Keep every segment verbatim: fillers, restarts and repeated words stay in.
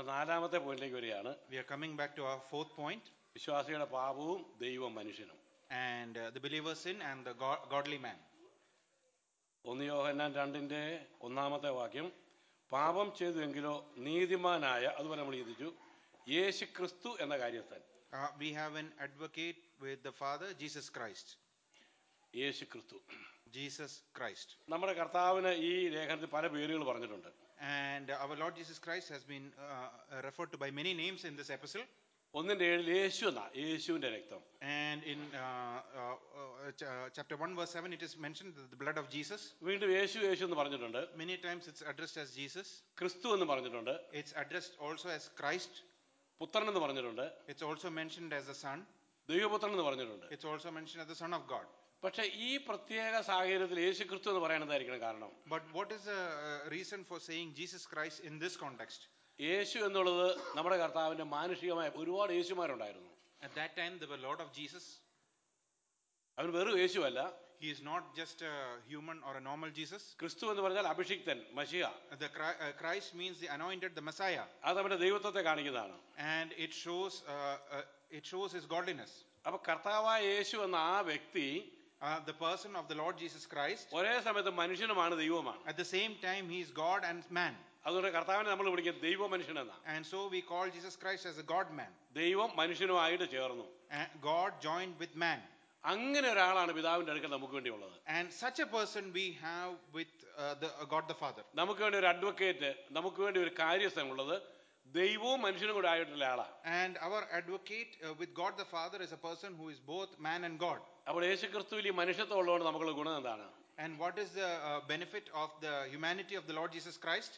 നമ്മുടെ നാലാമത്തെ പോയിന്റിലേക്ക് വരികയാണ്. We are coming back to our fourth point. വിശ്വാസിയുടെ പാപവും ദൈവവും മനുഷ്യനും. And uh, the believer's sin and the go- godly man. ഒന്ന് യോഹന്നാൻ രണ്ടിന്റെ ഒന്നാമത്തെ വാക്യം, പാപം ചെയ്തുവെങ്കിലോ നീതിമാനായ, അതുപോലെ നമ്മൾ ചിന്തിച്ചു, യേശു ക്രിസ്തു എന്ന കാര്യസ്ഥൻ. Uh, we have an advocate with the Father, Jesus Christ. യേശു ക്രിസ്തു, Jesus Christ. നമ്മുടെ കർത്താവിന് ഈ ലേഖനത്തിൽ പല പേരുകൾ പറഞ്ഞിട്ടുണ്ട്. And uh, our Lord Jesus Christ has been uh, referred to by many names in this epistle. ഒന്നിന്റെ ഏഴിൽ യേശു എന്നാ, യേശുവിന്റെ രക്തം. And in uh, uh, uh, ch- uh, chapter one verse seven it is mentioned the blood of Jesus. വീണ്ടും യേശു യേശു എന്ന് പറഞ്ഞിട്ടുണ്ട്. Many times it's addressed as Jesus. ക്രിസ്തു എന്ന് പറഞ്ഞിട്ടുണ്ട്. It's addressed also as Christ. പുത്രൻ എന്ന് പറഞ്ഞിട്ടുണ്ട്. It's also mentioned as the Son. ദൈവപുത്രൻ എന്ന് പറഞ്ഞിട്ടുണ്ട്. It's also mentioned as the Son of God. പക്ഷേ ഈ പ്രത്യേക സാഹചര്യത്തിൽ യേശു ക്രിസ്തു എന്ന് പറയാനെന്തായിരിക്കണം കാരണം? But what is the uh, reason for saying Jesus Christ in this context? യേശു എന്നുള്ളത് നമ്മുടെ കർത്താവിന്റെ മാനുഷികമായ ഒരുപാട് യേശുമാരുണ്ടായിരുന്നു. At that time there were a lot of Jesus. അവൻ വെറും യേശുവല്ല. He is not just a human or a normal Jesus. ക്രിസ്തു എന്ന് പറഞ്ഞാൽ അഭിഷിക്തൻ, മശിഹ. The Chri- uh, Christ means the anointed, the Messiah. അത് അവന്റെ ദൈവത്വത്തെ കാണിക്കുന്നതാണ്. And it shows uh, uh, it shows his godliness. അപ്പൊ കർത്താവായ യേശു എന്ന ആ വ്യക്തി Uh, the person of the Lord Jesus Christ, ഒരേ സമയത്ത് മനുഷ്യനുമാണ് ദൈവവുമാണ്. at the same time he is God and man. അതുകൊണ്ട് കർത്താവിനെ നമ്മൾ വിളിക്കുന്നത് ദൈവ മനുഷ്യനെന്നാ. And so we call Jesus Christ as a God man. ദൈവം മനുഷ്യനുമായിട്ട് ചേർന്നു. And God joined with man. അങ്ങനെ ഒരാളാണ് പിതാവിന്റെ അടുക്കൽ നമുക്ക് വേണ്ടിയുള്ളത്. And such a person we have with uh, the uh, God the Father. നമുക്ക് വേണ്ടി ഒരു അഡ്വക്കേറ്റ്, നമുക്ക് വേണ്ടി ഒരു കാര്യസ്ഥൻ ഉള്ളത് ദൈവവും മനുഷ്യനും കൂടെ ആയിട്ടുള്ള ആളാ. And our advocate uh, with God the Father is a person who is both man and God. അപ്പോൾ യേശു ക്രിസ്തുവിൽ ഈ മനുഷ്യത്വം ഉള്ളതുകൊണ്ട് നമുക്കുള്ള ഗുണം എന്താണ്? And what is the uh, benefit of the humanity of the Lord Jesus Christ?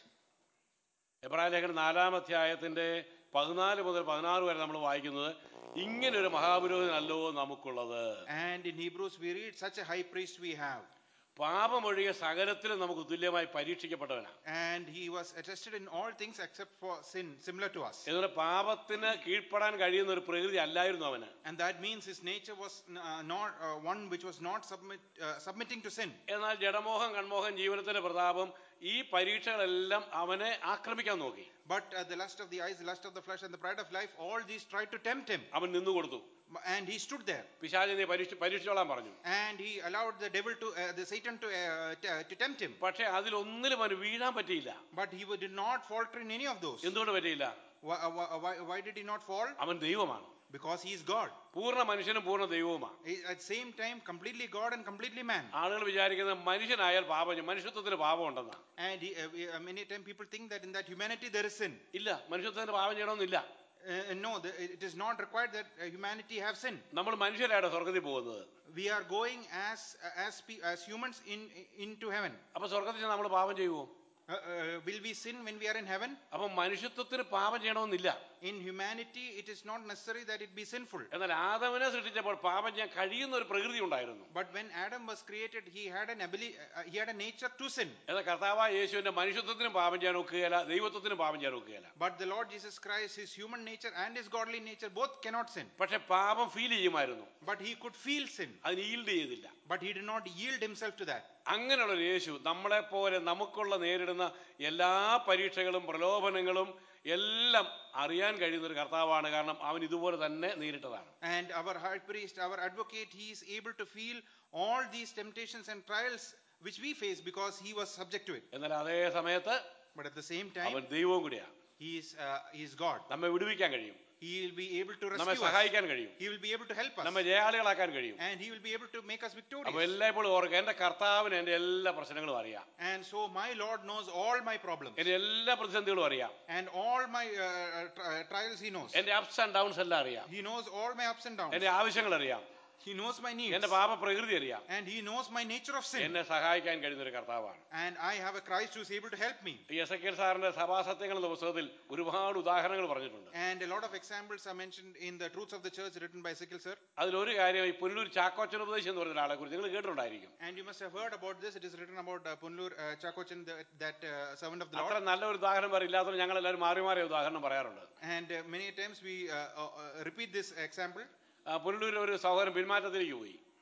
എബ്രായ ലേഖനം നാലാം അധ്യായത്തിന്റെ പതിനാല് മുതൽ പതിനാറ് വരെ നമ്മൾ വായിക്കുന്നത് ഇങ്ങനെ ഒരു മഹാപുരോഹിതനല്ലോ നമുക്കുള്ളത്. And in Hebrews we read, such a high priest we have. പാപമൊഴികെ സകലത്തിലും നമുക്ക് തുല്യമായി പരീക്ഷിക്കപ്പെട്ടവനാണ്. And he was attested in all things except for sin, similar to us. എന്നാൽ പാപത്തിന് കീഴ്പ്പെടാൻ കഴിയുന്ന ഒരു പ്രകൃതി അല്ലായിരുന്നു അവന്. And that means his nature was uh, not uh, one which was not submit, uh, submitting to sin. എന്നാൽ ജഡമോഹം, കൺമോഹം, ജീവനത്തിന്റെ പ്രതാപം, ഈ പരീക്ഷകളെല്ലാം അവനെ ആക്രമിക്കാൻ നോക്കി. But uh, the lust of the eyes, the lust of the flesh and the pride of life, all these tried to tempt him. അവൻ നിന്നു കൊടുത്തു. And he stood there. പിശാചിനെ പരീക്ഷ പരീക്ഷിച്ചോളാൻ പറഞ്ഞു. And he allowed the devil to uh, the Satan to uh, t- to tempt him. പക്ഷേ അതിലൊന്നിലും അവന് വീഴാൻ പറ്റിയില്ല. But he did not falter in any of those. എന്തുകൊണ്ട് പറ്റിയില്ല? Why, why, why did he not fall? അവൻ ദൈവമാണ്. Because he is God. പൂർണ്ണ മനുഷ്യനും പൂർണ്ണ ദൈവവുമാണ്. He, at the same time completely God and completely man. ആളുകൾ വിചാരിക്കുന്നത് മനുഷ്യനായാൽ പാപം, മനുഷ്യത്വത്തിന് പാപം ഉണ്ടെന്നാ. And he, uh, many times people think that in that humanity there is sin. ഇല്ല, മനുഷ്യത്വത്തിന് പാപം ചെയ്യണമെന്നില്ല. Uh, no, the, it is not required that uh, humanity have sin. നമ്മൾ മനുഷ്യരായിട്ട് സ്വർഗ്ഗത്തിൽ പോകുന്നത്. We are going as as as humans in into heaven. അപ്പൊ സ്വർഗ്ഗത്തിൽ നമ്മൾ പാപം ചെയ്യുമോ? Uh, uh, will we sin when we are in heaven? അപ്പൊ മനുഷ്യത്വത്തിന് പാപം ചെയ്യണമെന്നില്ല. In humanity it is not necessary that it be sinful. എന്നാൽ ആദമിനെ സൃഷ്ടിച്ചപ്പോൾ പാപം ചെയ്യാൻ കഴിയുന്ന ഒരു പ്രകൃതി ഉണ്ടായിരുന്നു. But when Adam was created, he had an ability, uh, he had a nature to sin. എന്നാൽ കർത്താവായ യേശുവിന്റെ മനുഷ്യത്വത്തിനും പാപം ചെയ്യാൻ ഒക്കുകയില്ല, ദൈവത്വത്തിനും പാപം ചെയ്യാൻ ഒക്കുകയില്ല. But the Lord Jesus Christ, his human nature and his godly nature both cannot sin. പക്ഷെ പാപം feel ചെയ്യുമായിരുന്നു. But he could feel sin. അതിന് ഈൽഡ് ചെയ്തില്ല. But he did not yield himself to that. അങ്ങനെയുള്ള ഒരു യേശു നമ്മളെ പോലെ നമുക്കുള്ള നേരിടുന്ന എല്ലാ പരീക്ഷകളും പ്രലോഭനങ്ങളും എല്ലാം അറിയാൻ കഴിയുന്ന ഒരു കർത്താവാണ്. കാരണം അവൻ ഇതുപോലെ തന്നെ നേരിട്ടതാണ്. And our high priest, our advocate, he is able to feel all these temptations and trials which we face because he was subject to it. എന്നാൽ അതേ സമയത്ത് But at the same time, അവൻ ദൈവവും കൂടിയാണ്. he is uh, he is God. നമ്മെ വിടുവിക്കാൻ കഴിയും. He will be able to നമ്മെ rescue us. സഹായിക്കാൻ കഴിയും. He will be able to help us. നമ്മെ ജയാളികളാക്കാൻ കഴിയും. And he will be able to make us victorious. അപ്പോൾ എല്ലായ്പ്പോഴും ഓർക്കുക, എന്റെ കർത്താവിന് എന്റെ എല്ലാ പ്രശ്നങ്ങളും അറിയാം. And so my Lord knows all my problems. എന്റെ എല്ലാ പ്രതിസന്ധികളും അറിയാം. And all my uh, uh, trials he knows. എന്റെ അപ്സ് ആൻഡ് ഡൗൺസ് എല്ലാം അറിയാം. He knows all my ups and downs. എന്റെ ആവശ്യങ്ങൾ അറിയാം. He knows my needs. എന്റെ പാപ പ്രകൃതി അറിയാം. And he knows my nature of sin. എന്നെ സഹായിക്കാൻ കഴിയുന്ന ഒരു കർത്താവാണ്. And I have a Christ who is able to help me. ഈ എസെക്കിയേൽ സാറിന്റെ സഭാസത്യങ്ങൾ എന്ന പുസ്തകത്തിൽ ഒരുപാട് ഉദാഹരണങ്ങൾ പറഞ്ഞിട്ടുണ്ട്. And a lot of examples are mentioned in the Truths of the Church written by Ezekiel sir. അതിലൊരു കാര്യം, ഈ പുനലൂർ ചാക്കോച്ചൻ ഉപദേശം എന്ന് പറഞ്ഞ ആളെ കുറിച്ച് നിങ്ങൾ കേട്ടിട്ടുണ്ടായിരിക്കും. And you must have heard about this. It is written about uh, Punlur uh, Chakochan, the, that uh, servant of the Lord. അത്ര നല്ലൊരു ഉദാഹരണം പറയില്ലാത്തതുകൊണ്ട് ഞങ്ങൾ എല്ലാവരും മാറി മാറി ഉദാഹരണം പറയാറുണ്ട്. And uh, many times we uh, uh, uh, repeat this example. പുനലൂരിൽ ഒരു സഹോദരൻ പിന്മാറ്റത്തിലേക്ക് പോയി.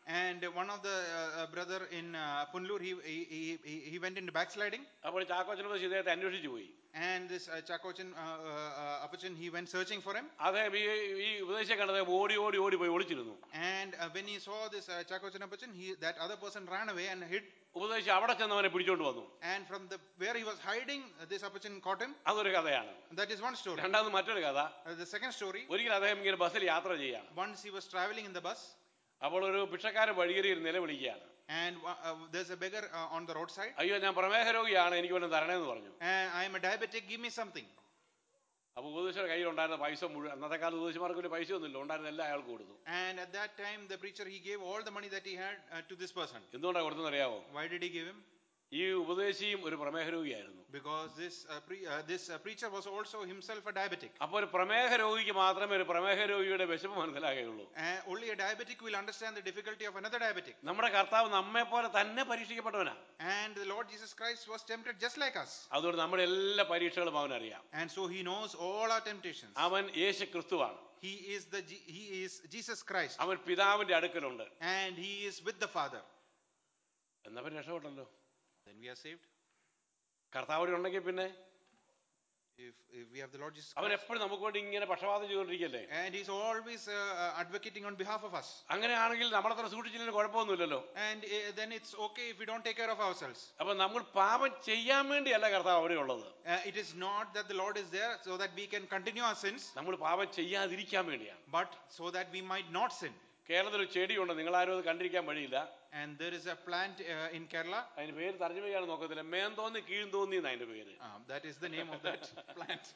And uh, one of the uh, uh, brother in uh, Punlur, he, he he he he went into backsliding, അപ്പോൾ ചാക്കോച്ചൻ ഉപദേശി ഇദ്ദേഹത്തെ അന്വേഷിച്ചു പോയി. and this uh, Chakochan uh, uh, uh, Apachan, he went searching for him. അദ്ദേഹം ഈ ഈ ഉപദേശിയെ കണ്ടത് ഓടി ഓടി ഓടി പോയി ഒളിച്ചിരുന്നു. And uh, when he saw this uh, Chakochan Apachan, he that other person ran away and hid. ഉപദേശി അവിടെ ചെന്ന് അവനെ പിടിച്ചോണ്ട് വന്നു. And from the where he was hiding, uh, this Apachan caught him. അതൊരു കഥയാണ്. That is one story. രണ്ടാമത് മറ്റൊരു കഥ. Uh, the second story. ഒരിക്കൽ അദ്ദേഹം ഇങ്ങനെ ബസ്സിൽ യാത്ര ചെയ്യാണ്. Once he was traveling in the bus. അപ്പോൾ ഒരു ഭിക്ഷക്കാരൻ വഴിയരികിൽ നിലവിളിക്കുകയാണ്. And uh, uh, there's a beggar uh, on the roadside. അയ്യോ ഞാൻ പ്രമേഹ രോഗിയാണ്, എനിക്ക് വല്ലതും തരണേന്ന് പറഞ്ഞു. And I am a diabetic, give me something. അപ്പോൾ ഉപദേശിയുടെ കയ്യിലുണ്ടായിരുന്ന പൈസ മുഴുവൻ, അന്നത്തെ കാലത്ത് ഉപദേശിമാർക്ക് വലിയ പൈസ ഒന്നുമില്ല, ഉണ്ടായിരുന്ന എല്ലാം അയാൾക്ക് കൊടുത്തു. And at that time the preacher, he gave all the money that he had uh, to this person. എന്തുകൊണ്ടാണ് കൊടുത്തെന്ന് അറിയാമോ? Why did he give him? ഈ ഉപദേശിയും ഒരു പ്രമേഹ രോഗിയായിരുന്നു. Because this uh, pre, uh, this uh, preacher was also himself a diabetic. അപ്പോൾ ഒരു പ്രമേഹ രോഗിക്ക് മാത്രമേ ഒരു പ്രമേഹ രോഗിയുടെ വിശപ്പ് മനസ്സിലാകുകയുള്ളൂ. And only a diabetic will understand the difficulty of another diabetic. നമ്മുടെ കർത്താവ് നമ്മെ പോലെ തന്നെ പരീക്ഷിക്കപ്പെട്ടവനാ. And the Lord Jesus Christ was tempted just like us. അതുകൊണ്ട് നമ്മുടെ എല്ലാ പരീക്ഷകളും അവനറിയാം. And so he knows all our temptations. അവൻ യേശു ക്രിസ്തുവാണ്. He is the he is Jesus Christ. അവൻ പിതാവിന്റെ അടുക്കലുണ്ട്. And he is with the Father. എന്നവൻ രക്ഷപ്പെട്ടല്ലോ. Then we are saved. കർത്താവ് ഉണ്ടെങ്കിൽ പിന്നെ If, if we have the Lord Jesus അവൻ Christ. എപ്പോഴും നമുക്ക് വേണ്ടി ഇങ്ങനെ പക്ഷപാതം ചെയ്തുകൊണ്ടിരിക്കല്ലേ. And he's always uh, uh, advocating on behalf of us. അങ്ങനെയാണെങ്കിൽ നമ്മളത്ര സൂക്ഷിച്ചില്ലെങ്കിൽ കുഴപ്പമൊന്നുമില്ലല്ലോ. And uh, then it's okay if we don't take care of ourselves. അപ്പൊ നമ്മൾ പാപം ചെയ്യാൻ വേണ്ടിയല്ല കർത്താവ് അവിടെ ഉള്ളത്. Uh, it is not that the Lord is there so that we can continue our sins, നമ്മൾ പാപം ചെയ്യാതിരിക്കാൻ വേണ്ടിയാണ്. but so that we might not sin. കേരളത്തിൽ ഒരു ചെടിയുണ്ട്, നിങ്ങൾ ആരും അത് കണ്ടിരിക്കാൻ വഴിയില്ല. And there is a plant uh, in Kerala. അതിന്റെ പേര് തർജ്ജമ ചെയ്യാൻ നോക്കത്തില്ല, മേന്തോന്നി കീഴ്ന്തോന്നി എന്നാ അതിന്റെ പേര്. Uh, that is the name of that plant.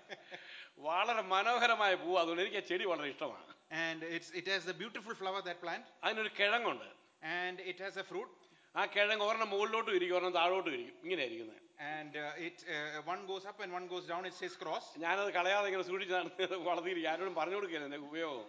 വളരെ മനോഹരമായ പൂ, അതുകൊണ്ട് എനിക്ക് ആ ചെടി വളരെ ഇഷ്ടമാണ്. And it's it has a beautiful flower, that plant. അതിനൊരു കിഴങ്ങുണ്ട്. And it has a fruit. ആ കിഴങ്ങ് ഒരെണ്ണം മുകളിലോട്ടും ഇരിക്കും, ഒരെണ്ണം താഴോട്ടും ഇരിക്കും, ഇങ്ങനെ ഇരിക്കുന്നത്. And uh, it uh, one goes up and one goes down. It says cross. ഞാനത് കളയാതെ ഇങ്ങനെ സൂക്ഷിച്ചാണ് വളർത്തിയിരിക്കും. ആരോടും പറഞ്ഞു കൊടുക്കുകയാണ് എന്റെ ഉപയോഗം.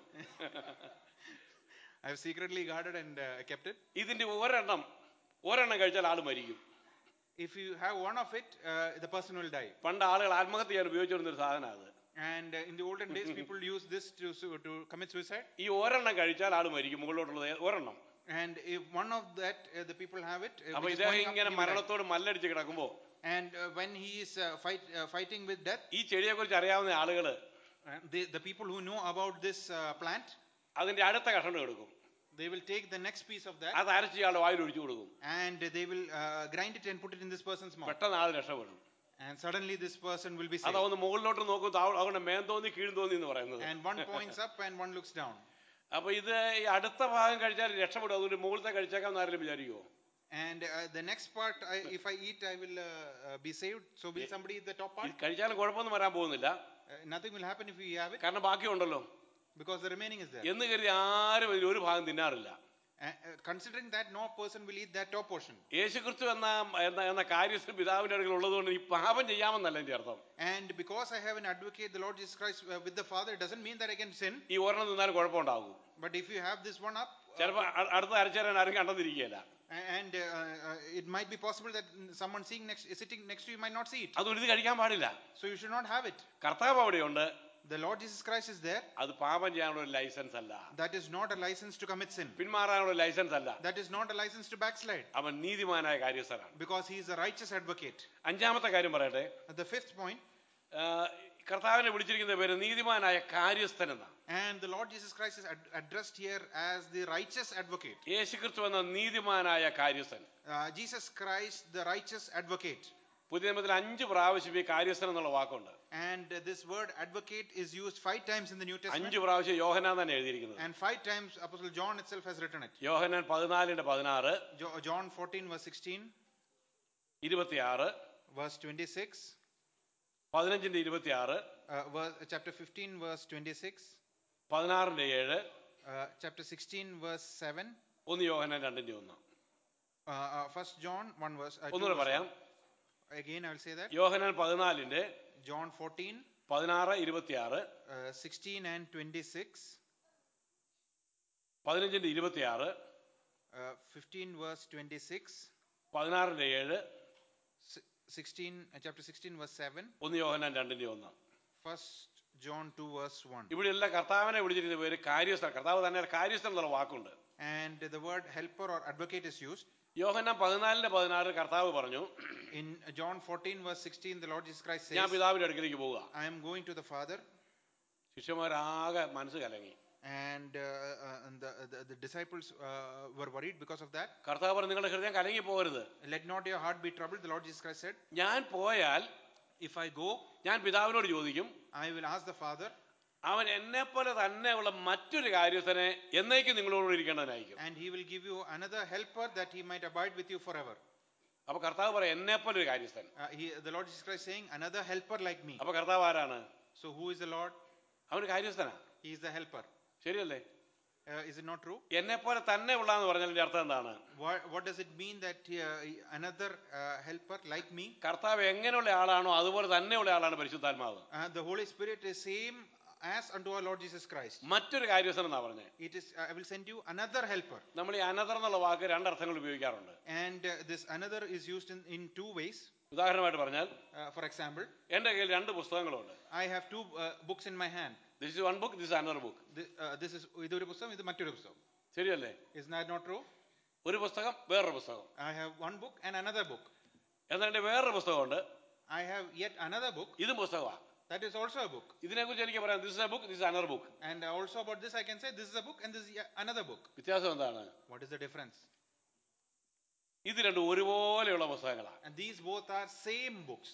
I have secretly guarded and uh, kept it. ഇതിന്റെ ഒരെണ്ണം ഒരെണ്ണം കഴിച്ചാൽ ആള് മരിക്കും. If you have one of it, uh, the person will die. പണ്ട് ആളുകൾ ആത്മഹത്യ ചെയ്യാൻ ഉപയോഗിച്ചിരുന്ന ഒരു സാധനം അത്. And uh, in the olden days, people used this to to commit suicide. ഈ ഒരെണ്ണം കഴിച്ചാൽ ആള് മരിക്കും, മുകളിലോട്ടുള്ളത് ഒരെണ്ണം. And if one of that uh, the people have it, uh, അപ്പൊ which is ഇദ്ദേഹം going up, ഇങ്ങനെ he will die. മരണത്തോട് മല്ലടിച്ച് കിടക്കുമ്പോ And uh, when he is uh, fight, uh, fighting with death, ഈ ചെടിയെ കുറിച്ച് അറിയാവുന്ന ആളുകള് uh, the the people who know about this uh, plant, അതിന്റെ അടുത്ത കഷണം എടുക്കും. they will take the next piece of that, അത് അരച്ച് ഇയാളുടെ വായിൽ ഒഴിച്ചു കൊടുക്കും. and they will uh, grind it and put it in this person's mouth. പെട്ടെന്ന് ആള് രക്ഷപ്പെടും. And suddenly this person will be saved. അതൊന്ന് മുകളിലോട്ട് നോക്കും, അതുകൊണ്ട് മേന്തോന്നി കീഴ്ന്തോന്നി എന്ന് പറയുന്നത്. And one points up and one looks down. അപ്പൊ ഇത് ഈ അടുത്ത ഭാഗം കഴിച്ചാൽ രക്ഷപ്പെടും, അതുകൊണ്ട് മുകളിലത്തെ കഴിച്ചേക്കാം ആരെങ്കിലും വിചാരിക്കുമോ? And uh, the next part, I, if I eat, I will uh, uh, be saved. So will somebody eat the top part? കഴിച്ചാലും കുഴപ്പമൊന്നും വരാൻ പോകുന്നില്ല. Uh, nothing will happen if we have it, കാരണം ബാക്കിയുണ്ടല്ലോ because the remaining is there. എന്ന് കരുതി ആരും ഇതിൽ ഒരു ഭാഗം തിന്നാറില്ല. Uh, uh, considering that no person will eat that top portion. യേശുക്രിസ്തു എന്ന എന്ന എന്ന കാര്യസ്ഥൻ പിതാവിന്റെ അടുക്കൽ ഉള്ളതുകൊണ്ട് ഈ പാപം ചെയ്യാമെന്നല്ല എന്റെ അർത്ഥം. And because I have an advocate, the Lord Jesus Christ, uh, with the Father, it doesn't mean that I can sin. ഈ ഒരെണ്ണം തിന്നാലും കുഴപ്പമുണ്ടാകും. But if you have this one up, uh, ചിലപ്പോ അടുത്ത അരച്ചേരാൻ ആരും കണ്ടെന്നിരിക്കുകയില്ല. and uh, uh, it might be possible that someone seeing next, sitting next to you might not see it. അതുകൊണ്ട് ഇത് കഴിക്കാൻ പാടില്ല. So you should not have it. കർത്താവ് അവിടെയുണ്ട്. The Lord Jesus Christ is there. അത് പാപം ചെയ്യാനുള്ള ഒരു ലൈസൻസ് അല്ല. That is not a license to commit sin. പിന്മാറാനുള്ള ലൈസൻസ് അല്ല. That is not a license to backslide. അവൻ നീതിമാനായ കാര്യസ്ഥനാണ്. Because he is a righteous advocate. അഞ്ചാമത്തെ കാര്യം പറയട്ടെ. The fifth point. കർത്താവിനെ വിളിച്ചിരിക്കുന്ന പേര് നീതിമാനായ കാര്യസ്ഥൻ എന്നാണ്. And the Lord Jesus Christ is ad- addressed here as the righteous advocate. യേശുക്രിസ്തു എന്ന നീതിമാനായ കാര്യസ്ഥൻ. Uh, Jesus Christ, the righteous advocate. പുതിയ നിയമത്തിൽ അഞ്ച് പ്രാവശ്യം ഈ കാര്യസ്ഥൻ എന്നുള്ള വാക്കുണ്ട്. And uh, this word advocate is used five times in the New Testament. അഞ്ച് പ്രാവശ്യം യോഹന്നാൻ തന്നെ എഴുതിയിരിക്കുന്നത്. And five times Apostle John itself has written it. യോഹന്നാൻ പതിനാലിന്റെ പതിനാറ്, Jo- John fourteen verse sixteen, ഇരുപത്തിയാറ്, verse twenty-six, പതിനഞ്ചിന്റെ ഇരുപത്തിയാറ്, uh, verse, uh, chapter fifteen verse twenty-six, പതിനാറിന്റെ ഏഴ്, uh, chapter sixteen verse seven, ഒന്ന് യോഹന്നാൻ രണ്ടിന്റെ ഒന്ന്. uh, uh, first John one verse. Uh, two ഒന്നുകൂടെ verse പറയാം. one. Again I will say that. Yohannan പതിനാലിന്റെ John fourteen, പതിനാറ്, ഇരുപത്തിയാറ്, uh, sixteen and twenty-six, പതിനഞ്ചിന്റെ ഇരുപത്തിയാറ്, uh, fifteen verse twenty-six, പതിനാറിന്റെ ഏഴ്, si- sixteen, uh, chapter sixteen verse seven, ഒന്ന് യോഹന്നാൻ രണ്ടിന്റെ ഒന്ന്. first John two verse one. ഇവിടെ എല്ലാം കർത്താവിനെ വിളിച്ചിരിക്കുന്ന പേര് കാര്യസ്ഥൻ. കർത്താവ് തന്നെ കാര്യസ്ഥൻ എന്നുള്ള വാക്കുണ്ട്. And the word helper or advocate is used. യോഹന്നാൻ പതിനാലിന്റെ പതിനാറിൽ കർത്താവ് പറഞ്ഞു, In John fourteen verse sixteen, the Lord Jesus Christ ഞാൻ says, പിതാവിന്റെ അടുക്കലേക്ക് പോവുക. I am going to the Father. ശിഷ്യന്മാരാകെ മനസ്സ് കലങ്ങി. And, uh, uh, and the, the, the disciples uh, were worried because of that. കർത്താവ് പറഞ്ഞു, നിങ്ങളുടെ ഹൃദയം കലങ്ങി പോകരുത്. Let not your heart be troubled, the Lord Jesus Christ said. ഞാൻ പോയാൽ If I go, ഞാൻ പിതാവിനോട് ചോദിക്കും, I will ask the Father, അവൻ എന്നെ പോലെ തന്നെയുള്ള മറ്റൊരു കാര്യസ്ഥനെ എന്നേക്കും നിങ്ങളോട് ഇരിക്കേണ്ടതിനായിരിക്കും. and he will give you another helper that he might abide with you forever. അപ്പൊ കർത്താവ് പറയാം, എന്നെ പോലെ ഒരു കാര്യസ്ഥൻ. Uh, he, the Lord Jesus Christ saying, another helper like me. അപ്പൊ കർത്താവ് ആരാണ്? So who is the Lord? അവന് കാര്യസ്ഥനാ. He is the helper. ശരിയല്ലേ? Uh, is it not true? എന്നെ പോലെ തന്നെ ഉള്ളതെന്ന് പറഞ്ഞതിന്റെ അർത്ഥം എന്താണ്? What, what does it mean that uh, another uh, helper like me? കർത്താവ് എങ്ങനെയുള്ള ആളാണോ അതുപോലെ തന്നെയുള്ള ആളാണ് പരിശുദ്ധാത്മാവ്. Uh, the Holy Spirit is same as unto our Lord Jesus Christ. മറ്റൊരു കാര്യസ്ഥൻ എന്നാ പറഞ്ഞേ. It is, uh, I will send you another helper. നമ്മൾ ഈ അനദർ എന്നുള്ള വാക്ക് രണ്ടർത്ഥങ്ങൾ ഉപയോഗിക്കാറുണ്ട്. And uh, this another is used in, in two ways. ഉദാഹരണമായിട്ട് പറഞ്ഞാൽ, Uh, for example, എന്റെ കയ്യിൽ രണ്ട് പുസ്തകങ്ങളുണ്ട്. I have two uh, books in my hand. This is one book, this is another book. This, uh, this is idoru pusthakam, idu mattoru pusthakam. ശരിയല്ലേ? Is that not true? ഒരു പുസ്തകം വേറൊരു പുസ്തകം. I have one book and another book. എന്നാൽ എന്റെ വേറൊരു പുസ്തകമുണ്ട്, I have yet another book. ഇതും പുസ്തകമാണ്. That is also a book. ഇതിനെക്കുറിച്ച് എനിക്ക് പറയാം, this is a book, this is another book. And also about this I can say this is a book and this is yet another book. വ്യത്യാസം എന്താണ്? What is the difference? ഇത് രണ്ടും ഒരുപോലെയുള്ള പുസ്തകങ്ങളാണ്. And these both are same books.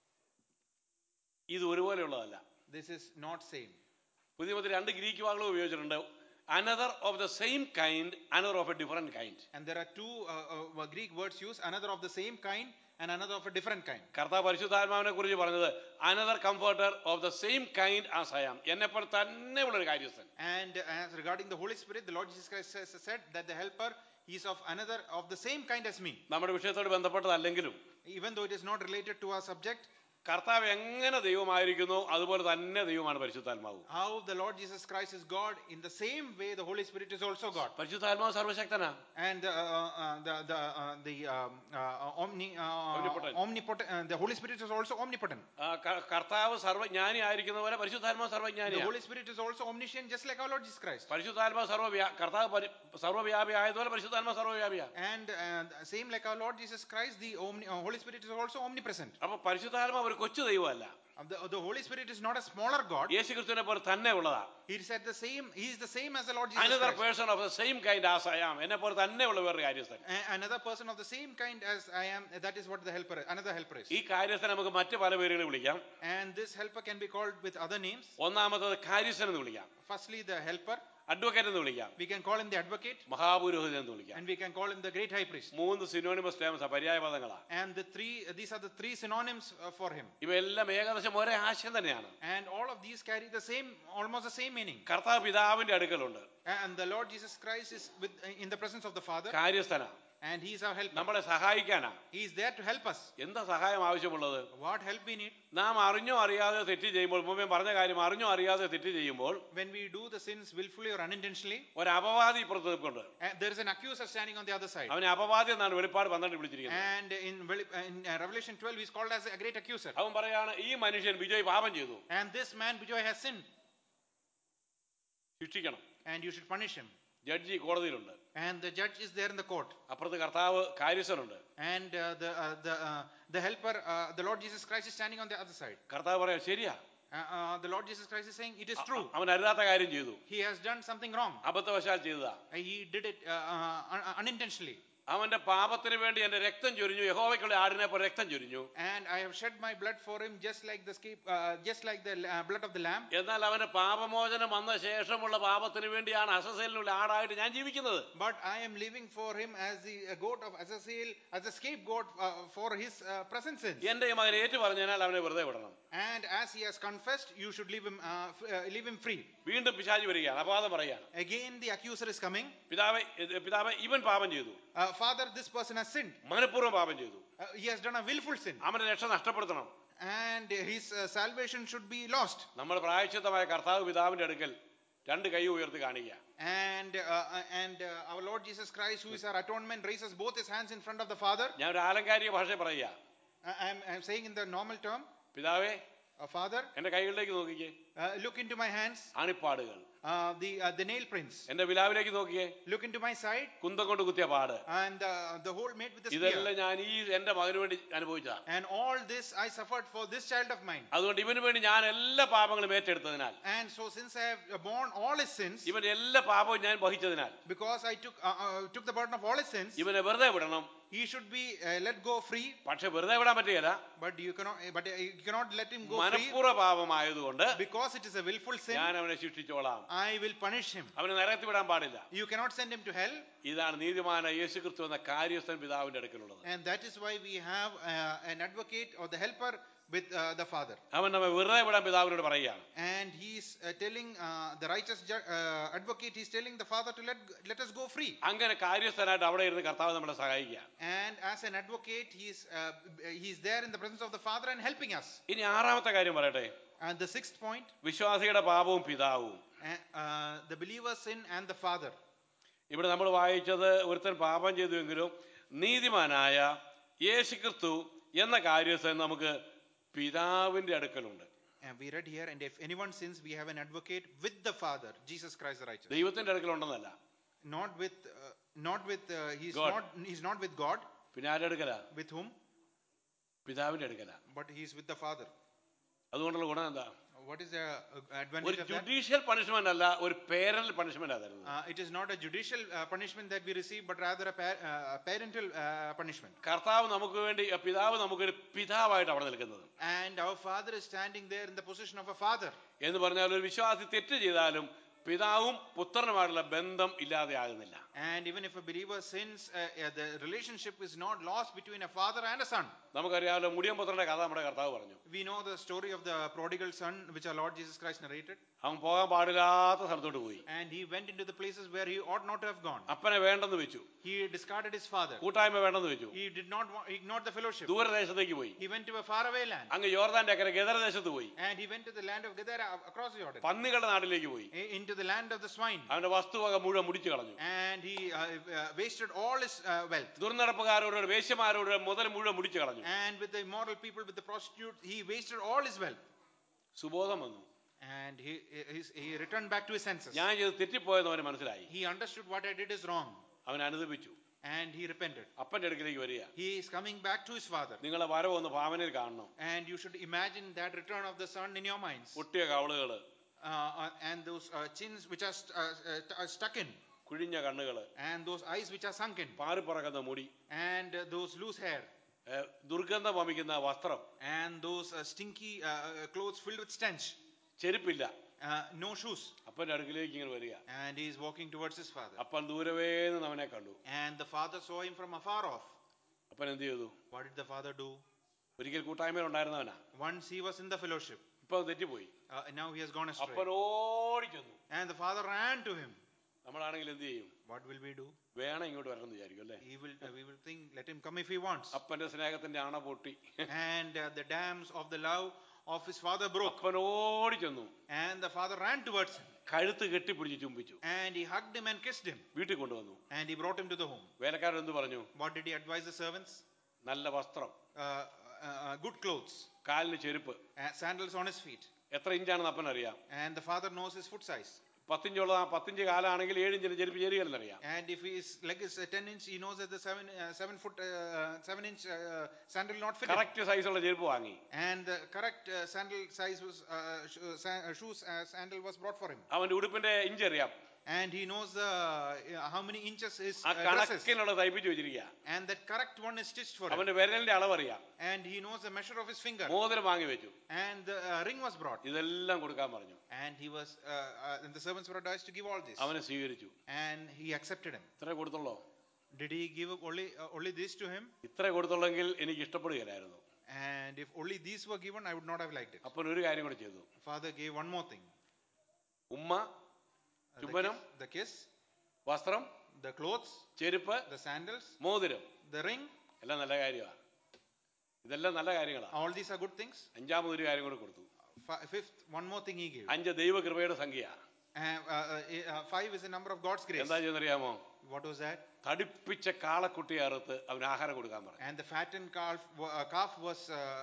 ഇത് ഒരുപോലെയുള്ളതല്ല. This is not same. പുതിയ മതത്തിൽ രണ്ട് Greek വാക്കുകൾ ഉപയോഗിച്ചിട്ടുണ്ട്. Another of the same kind, another of a different kind. And there are two uh, uh, Greek words used, another of the same kind and another of a different kind. കർത്താവ് പരിശുദ്ധാത്മാവിനെ കുറിച്ച് പറഞ്ഞത് another comforter of the same kind as I am. എന്നെപ്പോലെ തന്നെയുള്ള ഒരു കാര്യസ്ഥൻ. And as regarding the Holy Spirit, the Lord Jesus Christ says, said that the helper is of another of the same kind as me. നമ്മുടെ വിഷയത്തോട് ബന്ധപ്പെട്ടതല്ലെങ്കിലും Even though it is not related to our subject, കർത്താവ് എങ്ങനെ ദൈവമായിരിക്കുന്നു അതുപോലെ തന്നെ ദൈവമാണ് പരിശുദ്ധാത്മാവ്. how the Lord Jesus Christ is God, in the same way the Holy Spirit is also God. പരിശുദ്ധാത്മാവ് സർവശക്തനാ. And uh, uh, the the uh, the um, uh, omni uh, Omnipotent. omnipotent uh, the Holy Spirit is also omnipotent. ആ, ക- കർത്താവ് സർവജ്ഞാനി ആയിരിക്കുന്ന പോലെ പരിശുദ്ധാത്മാവ് The സർവജ്ഞാനിയാണ്. Holy Spirit is also omniscient, just like our Lord Jesus Christ. പരിശുദ്ധാത്മാവ് സർവ്വവ്യാ കർത്താവ് പരി- സർവ്വവ്യാപി ആയതുപോലെ പരിശുദ്ധാത്മാവ് സർവ്വവ്യാപിയാണ്. And uh, same like our Lord Jesus Christ, the omni, uh, Holy Spirit is also omnipresent. അപ്പൊ പരിശുദ്ധാത്മാവ് ഒരു കൊച്ചു ദൈവമല്ല. Uh, The, the Holy Spirit is not a smaller God. യേശു ക്രിസ്തുവിനെ പോലെ തന്നെ ഉള്ളതാ. He said the same. He is the same as the Lord Jesus Another Christ. person of the same kind as I am. എന്നെ പോലെ തന്നെ ഉള്ള വേറൊരു കാര്യസ്ഥൻ. A- Another person of the same kind as I am. That is what the helper. Another helper is. ഈ കാര്യസ്ഥനെ നമുക്ക് മറ്റു പല പേരുകൾ വിളിക്കാം. And this helper can be called with other names. ഒന്നാമത്തത് കാര്യസ്ഥൻ എന്ന് വിളിക്കാം, Firstly, the helper. അഡ്വക്കേറ്റ് എന്ന് വിളിക്കാം, We can call him the advocate, മഹാപുരോഹിതൻ എന്ന് വിളിക്കാം. and we can call him the great high priest. മൂന്ന് സിനോണിമസ് ടേംസ് പര്യായപദങ്ങളാണ്. And the three, these are the three synonyms uh, for him. ഇവയെല്ലാം ഏകദേശം ഒരേ ആശയം തന്നെയാണ്. And all of these carry the same, almost the same meaning. കർത്താവ് പിതാവിന്റെ അടുക്കലുണ്ട്, And the Lord Jesus Christ is with, in the presence of the Father, കാര്യസ്ഥനാ, and He is our helper. നമ്മളെ സഹായിക്കാനാ. He is there to help us. എന്താ സഹായം ആവശ്യമുള്ളത്? What help we need? നാം അറിഞ്ഞോ അറിയാതെ തെറ്റ് ചെയ്യുമ്പോൾ, മുമ്പേ പറഞ്ഞ കാര്യം അറിഞ്ഞോ അറിയാതെ തെറ്റ് ചെയ്യുമ്പോൾ When we do the sins willfully or unintentionally, ഒരു അപവാദി ഇപ്പുറത്ത് നിൽപ്പുണ്ട്. and there is an accuser standing on the other side. അവനെ അപവാദി എന്നാണ് വെളിപ്പാട് പന്ത്രണ്ട് വിളിച്ചിരിക്കുന്നത്. And in, Veli- in uh, Revelation twelve, he is called as a great accuser. അവൻ പറയാണ്, ഈ മനുഷ്യൻ വിജയ് പാപം ചെയ്തു, And this man, Bijoy, has sinned, ശിക്ഷിക്കണം. and you should punish him. Judge കോടതിയിലുണ്ട്, And the judge is there in the court. അപ്പുറത്ത് കർത്താവ് കാര്യസ്ഥനുണ്ട്. And uh, the uh, the uh, the helper, uh, the Lord Jesus Christ, is standing on the other side. കർത്താവ് പറയാ, ശരിയാ, Uh, uh, the Lord Jesus Christ is saying, it is true. അവൻ അരുതാത്ത കാര്യം ചെയ്തു, He has done something wrong. അബദ്ധവശാൽ ചെയ്തതാ. Uh, He did it uh, uh, un- unintentionally. അവന്റെ പാപത്തിന് വേണ്ടി എന്റെ രക്തം ചൊരിഞ്ഞു, യഹോവയ്ക്കുള്ള ആടിനെ പോലെ രക്തം ചൊരിഞ്ഞു. And I have shed my blood for him, just like the scape, uh, just like the uh, blood of the lamb. എന്നാൽ അവന്റെ പാപമോചനം വന്ന ശേഷമുള്ള പാപത്തിന് വേണ്ടിയാണ് അസസേലിനുള്ള ആടായിട്ട് ഞാൻ ജീവിക്കുന്നത്. But I am living for him as the uh, goat of Azazel, as a scapegoat uh, for his uh, present sins. എന്റെ ഈ മകൻ ഏറ്റു പറഞ്ഞാൽ അവനെ വെറുതെ വിടണം. And as he has confessed, you should leave him, uh, f- uh, leave him free. വീണ്ടും പിശാചി വരികയാണ്, അപവാദം പറയാണ്. Again, the accuser is coming. പിതാവേ പിതാവേ ഇവൻ പാപം ചെയ്തു, Uh, Father, this person has sinned. മനഃപൂർവ്വം പാപം ചെയ്തു, Uh, he has done a willful sin, അവന്റെ രക്ഷ നഷ്ടപ്പെടുത്തണം. and his uh, salvation should be lost. നമ്മൾ പ്രായശ്ചിത്തമായ കർത്താവ് പിതാവിന്റെ അടുക്കൽ രണ്ട് കൈ ഉയർത്തി കാണിക്കുക. And uh, uh, and uh, our Lord Jesus Christ, who is our atonement, raises both his hands in front of the Father. ഞാൻ ഒരു ആലങ്കാരിക ഭാഷ പറയുക. I am I'm saying in the normal term, പിതാവേ, uh, Uh, Father, എന്റെ കൈകളിലേക്ക് നോക്കിക്കേ, uh, look into my hands, അണിപ്പാടുകൾ. uh, the uh, the nail prints. എന്റെ വിലാവിലേക്ക് നോക്കിയേ, Look into my side, കുന്തം കൊണ്ട് കുത്തിയ പാട്. and uh, the hole made with the spear. ഇതെല്ലാം ഞാൻ ഈ എന്റെ മകന് വേണ്ടി അനുഭവിച്ചതാ. And all this I suffered for this child of mine. അതുകൊണ്ട് ഇവന് വേണ്ടി ഞാൻ എല്ലാ പാപങ്ങളും ഏറ്റെടുത്തതിനാൽ, And so since I have borne all his sins, ഇവന്റെ എല്ലാ പാപവും ഞാൻ വഹിച്ചതിനാൽ, because I took uh, uh, took the burden of all his sins, ഇവനെ വെറുതെ വിടണം. he should be uh, let go free. പക്ഷെ വെറുതെ വിടാൻ പറ്റുകയില്ല. But you cannot, but you cannot let him go free, മനഃപൂർവ്വ പാപമായതുകൊണ്ട് because it is a willful sin. ഞാൻ അവനെ ശിക്ഷിച്ചോളാം. I will punish him. അവനെ നരകത്തിൽ വിടാൻ പാടില്ല. You cannot send him to hell. ഇതാണ് നീതിമാനായ യേശുക്രിസ്തു എന്ന കാര്യസ്ഥൻ പിതാവിന്റെ അടുക്കലുള്ളത്. And that is why we have uh, an advocate or the helper with uh, the Father. അവൻ നമ്മെ വെറുതെ വിടാൻ പിതാവിനോട് പറയുകയാണ്. And he is uh, telling uh, the righteous ju- uh, advocate, he is telling the Father to let let us go free. അങ്ങനെ കാര്യസ്ഥനായിട്ട് അവിടെ ഇരുന്ന് കർത്താവ് നമ്മളെ സഹായിക്കുക. And as an advocate, he is uh, he is there in the presence of the Father and helping us. ഇനി ആറാമത്തെ കാര്യം പറയട്ടെ. And the sixth point, വിശ്വാസിയുടെ പാപവും പിതാവും. uh, uh, the believer's sin and the Father. ഇവിടെ നമ്മൾ വായിച്ചത് ഒരുത്തൻ പാപം ചെയ്തുവെങ്കിലും നീതിമാനായ യേശുക്രിസ്തു എന്ന കാര്യസ്ഥൻ നമുക്ക് പിതാവിന്റെ അടുക്കലുണ്ട്. And we read here, and if anyone sins, we have an advocate with the Father, Jesus Christ the righteous. ദൈവത്തിന്റെ അടുക്കലുണ്ടെന്നല്ല, Not with, uh, not with, uh, he's God. not, he's not with God. പിന്നെ ആരുടെ അടുക്കല? With whom? പിതാവിന്റെ അടുക്കല. But he's with the Father. അതുകൊണ്ടുള്ള ഗുണം എന്താ? What is the uh, ഒരു advantage of that? Judicial punishment അല്ല, ഒരു പേരന്റൽ പണിഷ്മെന്റ് തരുന്നത്. Uh, it is not a judicial uh, punishment that we receive, but rather a, par- uh, a parental uh, punishment. കർത്താവ് നമുക്ക് വേണ്ടി, പിതാവ് നമുക്കൊരു പിതാവായിട്ട് അവിടെ നിൽക്കുന്നത്. And our Father is standing there in the position of a father. എന്ന് പറഞ്ഞാൽ ഒരു വിശ്വാസി തെറ്റ് ചെയ്താലും പിതാവും പുത്രനുമായിട്ടുള്ള ബന്ധം ഇല്ലാതെ ആകുന്നില്ല. And even if a believer sins, uh, uh, the relationship is not lost between a father and a son. നമുക്കറിയാമല്ലോ, മുടിയൻ പുത്രന്റെ കഥ നമ്മുടെ കർത്താവ് പറഞ്ഞു. We know the story of the prodigal son, which our Lord Jesus Christ narrated. അവൻ പോകാൻ പാടില്ലാത്ത സ്ഥലത്തോട്ട് പോയി. And he went into the places where he ought not to have gone. അപ്പനെ വേണ്ടെന്ന് വെച്ചു. He discarded his father. കൂട്ടായ്മ വേണ്ടെന്ന് വെച്ചു. He did not want, he ignored the fellowship. ദൂരദേശത്തേക്ക് പോയി. He went to a faraway land. അങ്ങ് യോർദാന്റെ അക്കരെ ഗദരദേശത്ത് പോയി. And he went to the land of Gadara across the Jordan. പന്നികളുടെ നാട്ടിലേക്ക് പോയി. I- Into the land of the swine. അവന്റെ വസ്തുവക മുഴുവൻ മുടിച്ചു കളഞ്ഞു. And he uh, uh, wasted all his uh, wealth. ദുർനടപ്പുകാരോട് വേശ്യമാരോട് മുതൽ മുഴുവൻ മുടിച്ചു കളഞ്ഞു. And with the immoral people, with the prostitutes, he wasted all his wealth. സുബോധം വന്നു. And he, he, he returned back to his senses. ഞാൻ ചെയ്ത് തെറ്റിപ്പോയെന്ന് അവന് മനസ്സിലായി. He understood what I did is wrong. അവൻ അനുദപിച്ചു. And he repented. അപ്പന്റെ അടുക്കിലേക്ക് വരിക. He is coming back to his father. നിങ്ങളെ വരവ് ഒന്ന് ഭാവനയിൽ കാണണം. And you should imagine that return of the son in your minds. പൊട്ടിയ കവളുകള്, Uh, uh, and those uh, chins which are, st- uh, uh, are stuck in. കുഴിഞ്ഞ കണ്ണുകള്, And those eyes which are sunken. പാറിപ്പറക്കുന്ന മുടി, And uh, those loose hair. ഏഹ്, ദുർഗന്ധം വമിക്കുന്ന വസ്ത്രം, And those uh, stinky uh, uh, clothes filled with stench. ചെരുപ്പില്ല. Uh, no shoes. അപ്പന്റെ അടുക്കിലേക്ക് ഇങ്ങനെ വരിക. And he is walking towards his father. അപ്പൻ ദൂരവേന്ന് അവനെ കണ്ടു. And the father saw him from afar off. അപ്പൻ എന്ത് ചെയ്തു? What did the father do? ഒരിക്കൽ കൂട്ടായ്മയിൽ ഉണ്ടായിരുന്നവനാ. Once he was in the fellowship. ഇപ്പൊ തെറ്റിപ്പോയി. Uh, now he has gone astray. അപ്പൻ ഓടി ചെന്നു. And the father ran to him. നമ്മളാണെങ്കിൽ എന്ത് ചെയ്യും? What will we do? വേണം ഇങ്ങോട്ട് വരണമെന്ന് വിചാരിക്കും അല്ലേ? He will, uh, we will think, let him come if he wants. അപ്പന്റെ സ്നേഹത്തിന്റെ അണ പൊട്ടി. And uh, the dams of the love of his father broke. അപ്പൻ ഓടി ചെന്നു. And the father ran towards him. കഴുത്ത് കെട്ടിപ്പിടിച്ച് ചുംബിച്ചു. And he hugged him and kissed him. വീട്ടിൽ കൊണ്ടുവന്നു. And he brought him to the home. വേലക്കാരൻ എന്ത് പറഞ്ഞു? What did he advise the servants? നല്ല വസ്ത്രം, Uh, uh, uh, good clothes, കാലിന് ചെരുപ്പ്. uh, sandals on his feet. എത്ര ഇഞ്ചാണെന്ന് അപ്പൻ അറിയാം. And the father knows his foot size. പത്തിഞ്ചുള്ള പത്തിഞ്ച് കാലാണെങ്കിൽ ഏഴിഞ്ചിന് ചെരുപ്പ് ചേരുകയെന്നറിയാം. And if his leg is uh, ten inch, he knows that the seven uh, seven foot uh, seven inch uh, sandal will not fit him. Correct സൈസുള്ള ചെരുപ്പ് വാങ്ങി. And the correct uh, sandal size was uh, sh- uh, sa- uh, shoes uh, sandal was brought for him. അവന്റെ ഉടുപ്പിന്റെ inch അറിയാം. And he knows the uh, how many inches his ആ uh, dress is. കണക്കിനുള്ള തയ്പ്പിച്ച് വെച്ചിരിക്കുക. And that correct one is stitched for him. അവന്റെ വിരലിന്റെ അളവറിയാം. And he knows the measure of his finger. മോതിരം വാങ്ങി വെച്ചു. And the uh, ring was brought. ഇതെല്ലാം കൊടുക്കാൻ പറഞ്ഞു. And he was uh, uh, and the servants were advised to give all this. അവനെ സ്വീകരിച്ചു. And he accepted him. ഇത്രേ കൊടുത്തുള്ളോ? Did he give only uh, only this to him? ഇത്രേ കൊടുത്തുള്ളെങ്കിൽ എനിക്ക് ഇഷ്ടപ്പെടുകയില്ലായിരുന്നു. And if only these were given, I would not have liked it. അപ്പൻ ഒരു കാര്യം കൂടെ ചെയ്തു. Father gave one more thing. ഉമ്മ, Uh, the ചുംബനം, kiss, the kiss, വസ്ത്രം, the clothes, ചെരുപ്പ്, the sandals, മോതിരം, the ring. എല്ലാം നല്ല കാര്യമാണ്. ഇതെല്ലാം നല്ല കാര്യങ്ങളാണ്. All these are good things. അഞ്ചാമത് ഒരു കാര്യം കൂടെ കൊടുത്തു. Fi- Fifth, one more thing he gave. അഞ്ച് ദൈവകൃപയുടെ സംഖ്യ. Uh, uh, uh, uh, five is the number of God's grace. എന്താ ചെയ്യുന്നറിയാമോ? What was that? തടിപ്പിച്ച കാളക്കുട്ടിയെ അറുത്ത് അവന് ആഹാരം കൊടുക്കാൻ പറഞ്ഞു. And the fattened calf, uh, calf was uh, uh,